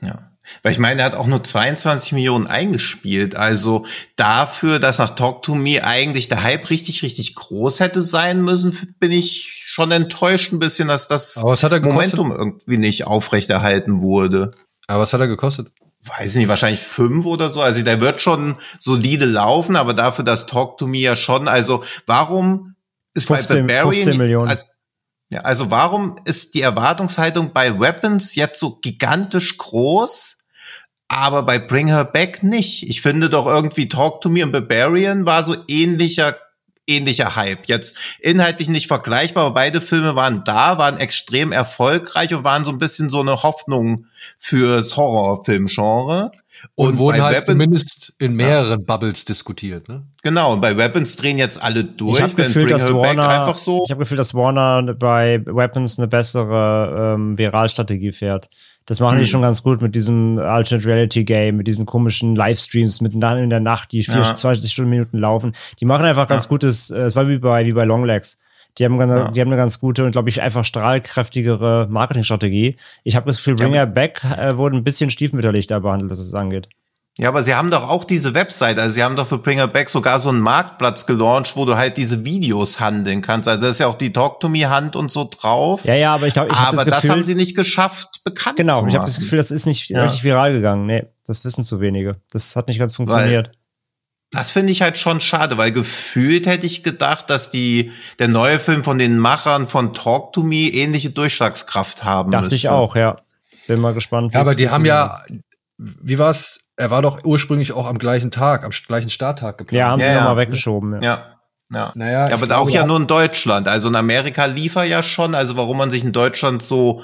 Weil ich meine, er hat auch nur zweiundzwanzig Millionen eingespielt. Also dafür, dass nach Talk to Me eigentlich der Hype richtig, richtig groß hätte sein müssen, bin ich schon enttäuscht ein bisschen, dass das Aber was hat er gekostet? Momentum irgendwie nicht aufrechterhalten wurde. Aber was hat er gekostet? Weiß nicht, wahrscheinlich fünf oder so. Also der wird schon solide laufen, aber dafür, dass Talk to Me ja schon, also warum ist fünfzehn, bei Barbarian, fünfzehn Millionen. Also, ja, also warum ist die Erwartungshaltung bei Weapons jetzt so gigantisch groß, aber bei Bring Her Back nicht? Ich finde doch irgendwie Talk to Me und Barbarian war so ähnlicher ähnlicher Hype. Jetzt inhaltlich nicht vergleichbar, aber beide Filme waren da, waren extrem erfolgreich und waren so ein bisschen so eine Hoffnung fürs Horrorfilmgenre. Und, und wurden halt Weapon, zumindest in mehreren ja. Bubbles diskutiert, ne? Genau, und bei Weapons drehen jetzt alle durch. Ich habe Gefühl, dass Warner, einfach so ich habe Gefühl, dass Warner bei Weapons eine bessere ähm, Viralstrategie fährt. Das machen hm. die schon ganz gut mit diesem Alternate Reality Game, mit diesen komischen Livestreams mitten in der Nacht, die vierundzwanzig ja. Stundenminuten laufen. Die machen einfach ganz ja. gutes, es äh, war wie bei, wie bei Longlegs. Die haben, ja. die haben eine ganz gute und, glaube ich, einfach strahlkräftigere Marketingstrategie. Ich habe das Gefühl, Bring Her Back äh, wurde ein bisschen stiefmütterlich da behandelt, was es angeht. Ja, aber sie haben doch auch diese Website, also sie haben doch für Bring Her Back sogar so einen Marktplatz gelauncht, wo du halt diese Videos handeln kannst. Also da ist ja auch die Talk-to-Me-Hand und so drauf. Ja, ja, aber ich glaube, ich habe das Gefühl, das haben sie nicht geschafft, bekannt genau, zu machen. Genau, ich habe das Gefühl, das ist nicht ja. richtig viral gegangen. Nee, das wissen zu wenige. Das hat nicht ganz funktioniert. Weil das finde ich halt schon schade, weil gefühlt hätte ich gedacht, dass die der neue Film von den Machern von Talk to Me ähnliche Durchschlagskraft haben Dachte müsste. Ich auch, ja. Bin mal gespannt. Ja, aber die haben ja, wie war's? Er war doch ursprünglich auch am gleichen Tag, am gleichen Starttag geplant. Ja, haben ja, sie ja. nochmal weggeschoben. Ja. ja. Ja, naja, ja aber auch ja nur in Deutschland. Also in Amerika lief er ja schon. Also warum man sich in Deutschland so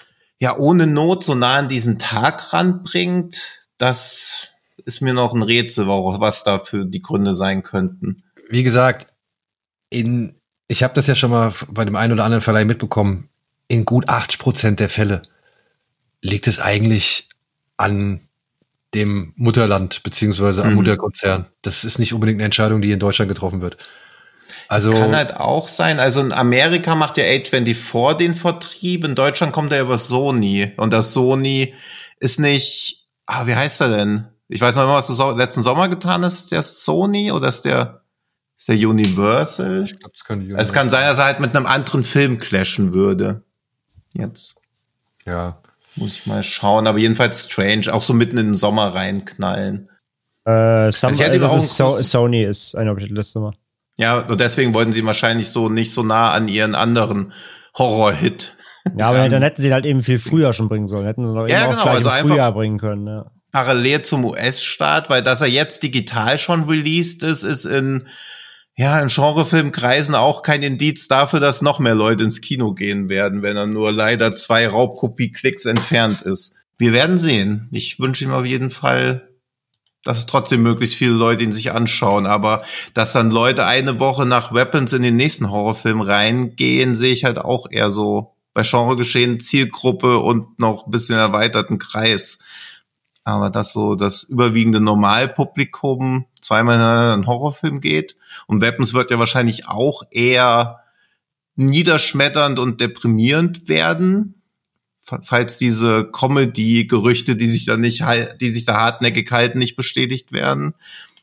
ja ohne Not so nah an diesen Tag ranbringt, das ist mir noch ein Rätsel, was da für die Gründe sein könnten. Wie gesagt, in ich habe das ja schon mal bei dem einen oder anderen Verleih mitbekommen, in gut achtzig Prozent der Fälle liegt es eigentlich an dem Mutterland beziehungsweise am mhm. Mutterkonzern. Das ist nicht unbedingt eine Entscheidung, die in Deutschland getroffen wird. Also das kann halt auch sein. Also in Amerika macht ja A vierundzwanzig den Vertrieb. In Deutschland kommt er über Sony. Und das Sony ist nicht, ah, wie heißt er denn? Ich weiß noch immer, was du so, letzten Sommer getan hast. Ist der Sony oder ist der, ist der Universal? Ich glaube, es kann Universal. Es kann sein, dass er halt mit einem anderen Film clashen würde. Jetzt. Ja. Muss ich mal schauen, aber jedenfalls Strange, auch so mitten in den Sommer reinknallen. Äh, Some, also also ist so, Sony ist eine Liste. Ja, und deswegen wollten sie wahrscheinlich so nicht so nah an ihren anderen Horror-Hit. Ja, aber dann hätten sie halt eben viel früher schon bringen sollen. Hätten sie noch ja, eben genau, auch gleich also im Frühjahr bringen können. Ja. Parallel zum U S-Start, weil dass er jetzt digital schon released ist, ist in ja, in Genrefilmkreisen auch kein Indiz dafür, dass noch mehr Leute ins Kino gehen werden, wenn er nur leider zwei Raubkopie-Klicks entfernt ist. Wir werden sehen. Ich wünsche ihm auf jeden Fall, dass trotzdem möglichst viele Leute ihn sich anschauen. Aber dass dann Leute eine Woche nach Weapons in den nächsten Horrorfilm reingehen, sehe ich halt auch eher so bei Genregeschehen, Zielgruppe und noch ein bisschen erweiterten Kreis. Aber dass so das überwiegende Normalpublikum zweimal in einen Horrorfilm geht. Und Weapons wird ja wahrscheinlich auch eher niederschmetternd und deprimierend werden, falls diese Comedy-Gerüchte, die sich da nicht, die sich da hartnäckig halten, nicht bestätigt werden.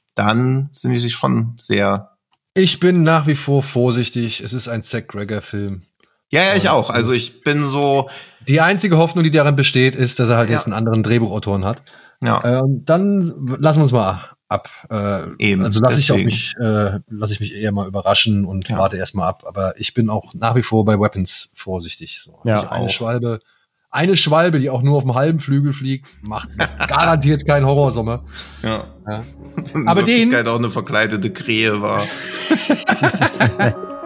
Dann sind die sich schon sehr. Ich bin nach wie vor vorsichtig. Es ist ein Zach Gregor-Film. Ja, ja, ich auch. Also ich bin so. Die einzige Hoffnung, die daran besteht, ist, dass er halt ja. jetzt einen anderen Drehbuchautoren hat. Ja. Ähm, dann lassen wir uns mal ab. Äh, Eben. Also lasse ich auf mich, äh, lasse ich mich eher mal überraschen und ja. warte erst mal ab. Aber ich bin auch nach wie vor bei Weapons vorsichtig. So. Ja, eine auch. Schwalbe, eine Schwalbe, die auch nur auf dem halben Flügel fliegt, macht garantiert keinen Horrorsommer. Ja. ja. Aber den auch eine verkleidete Krähe war.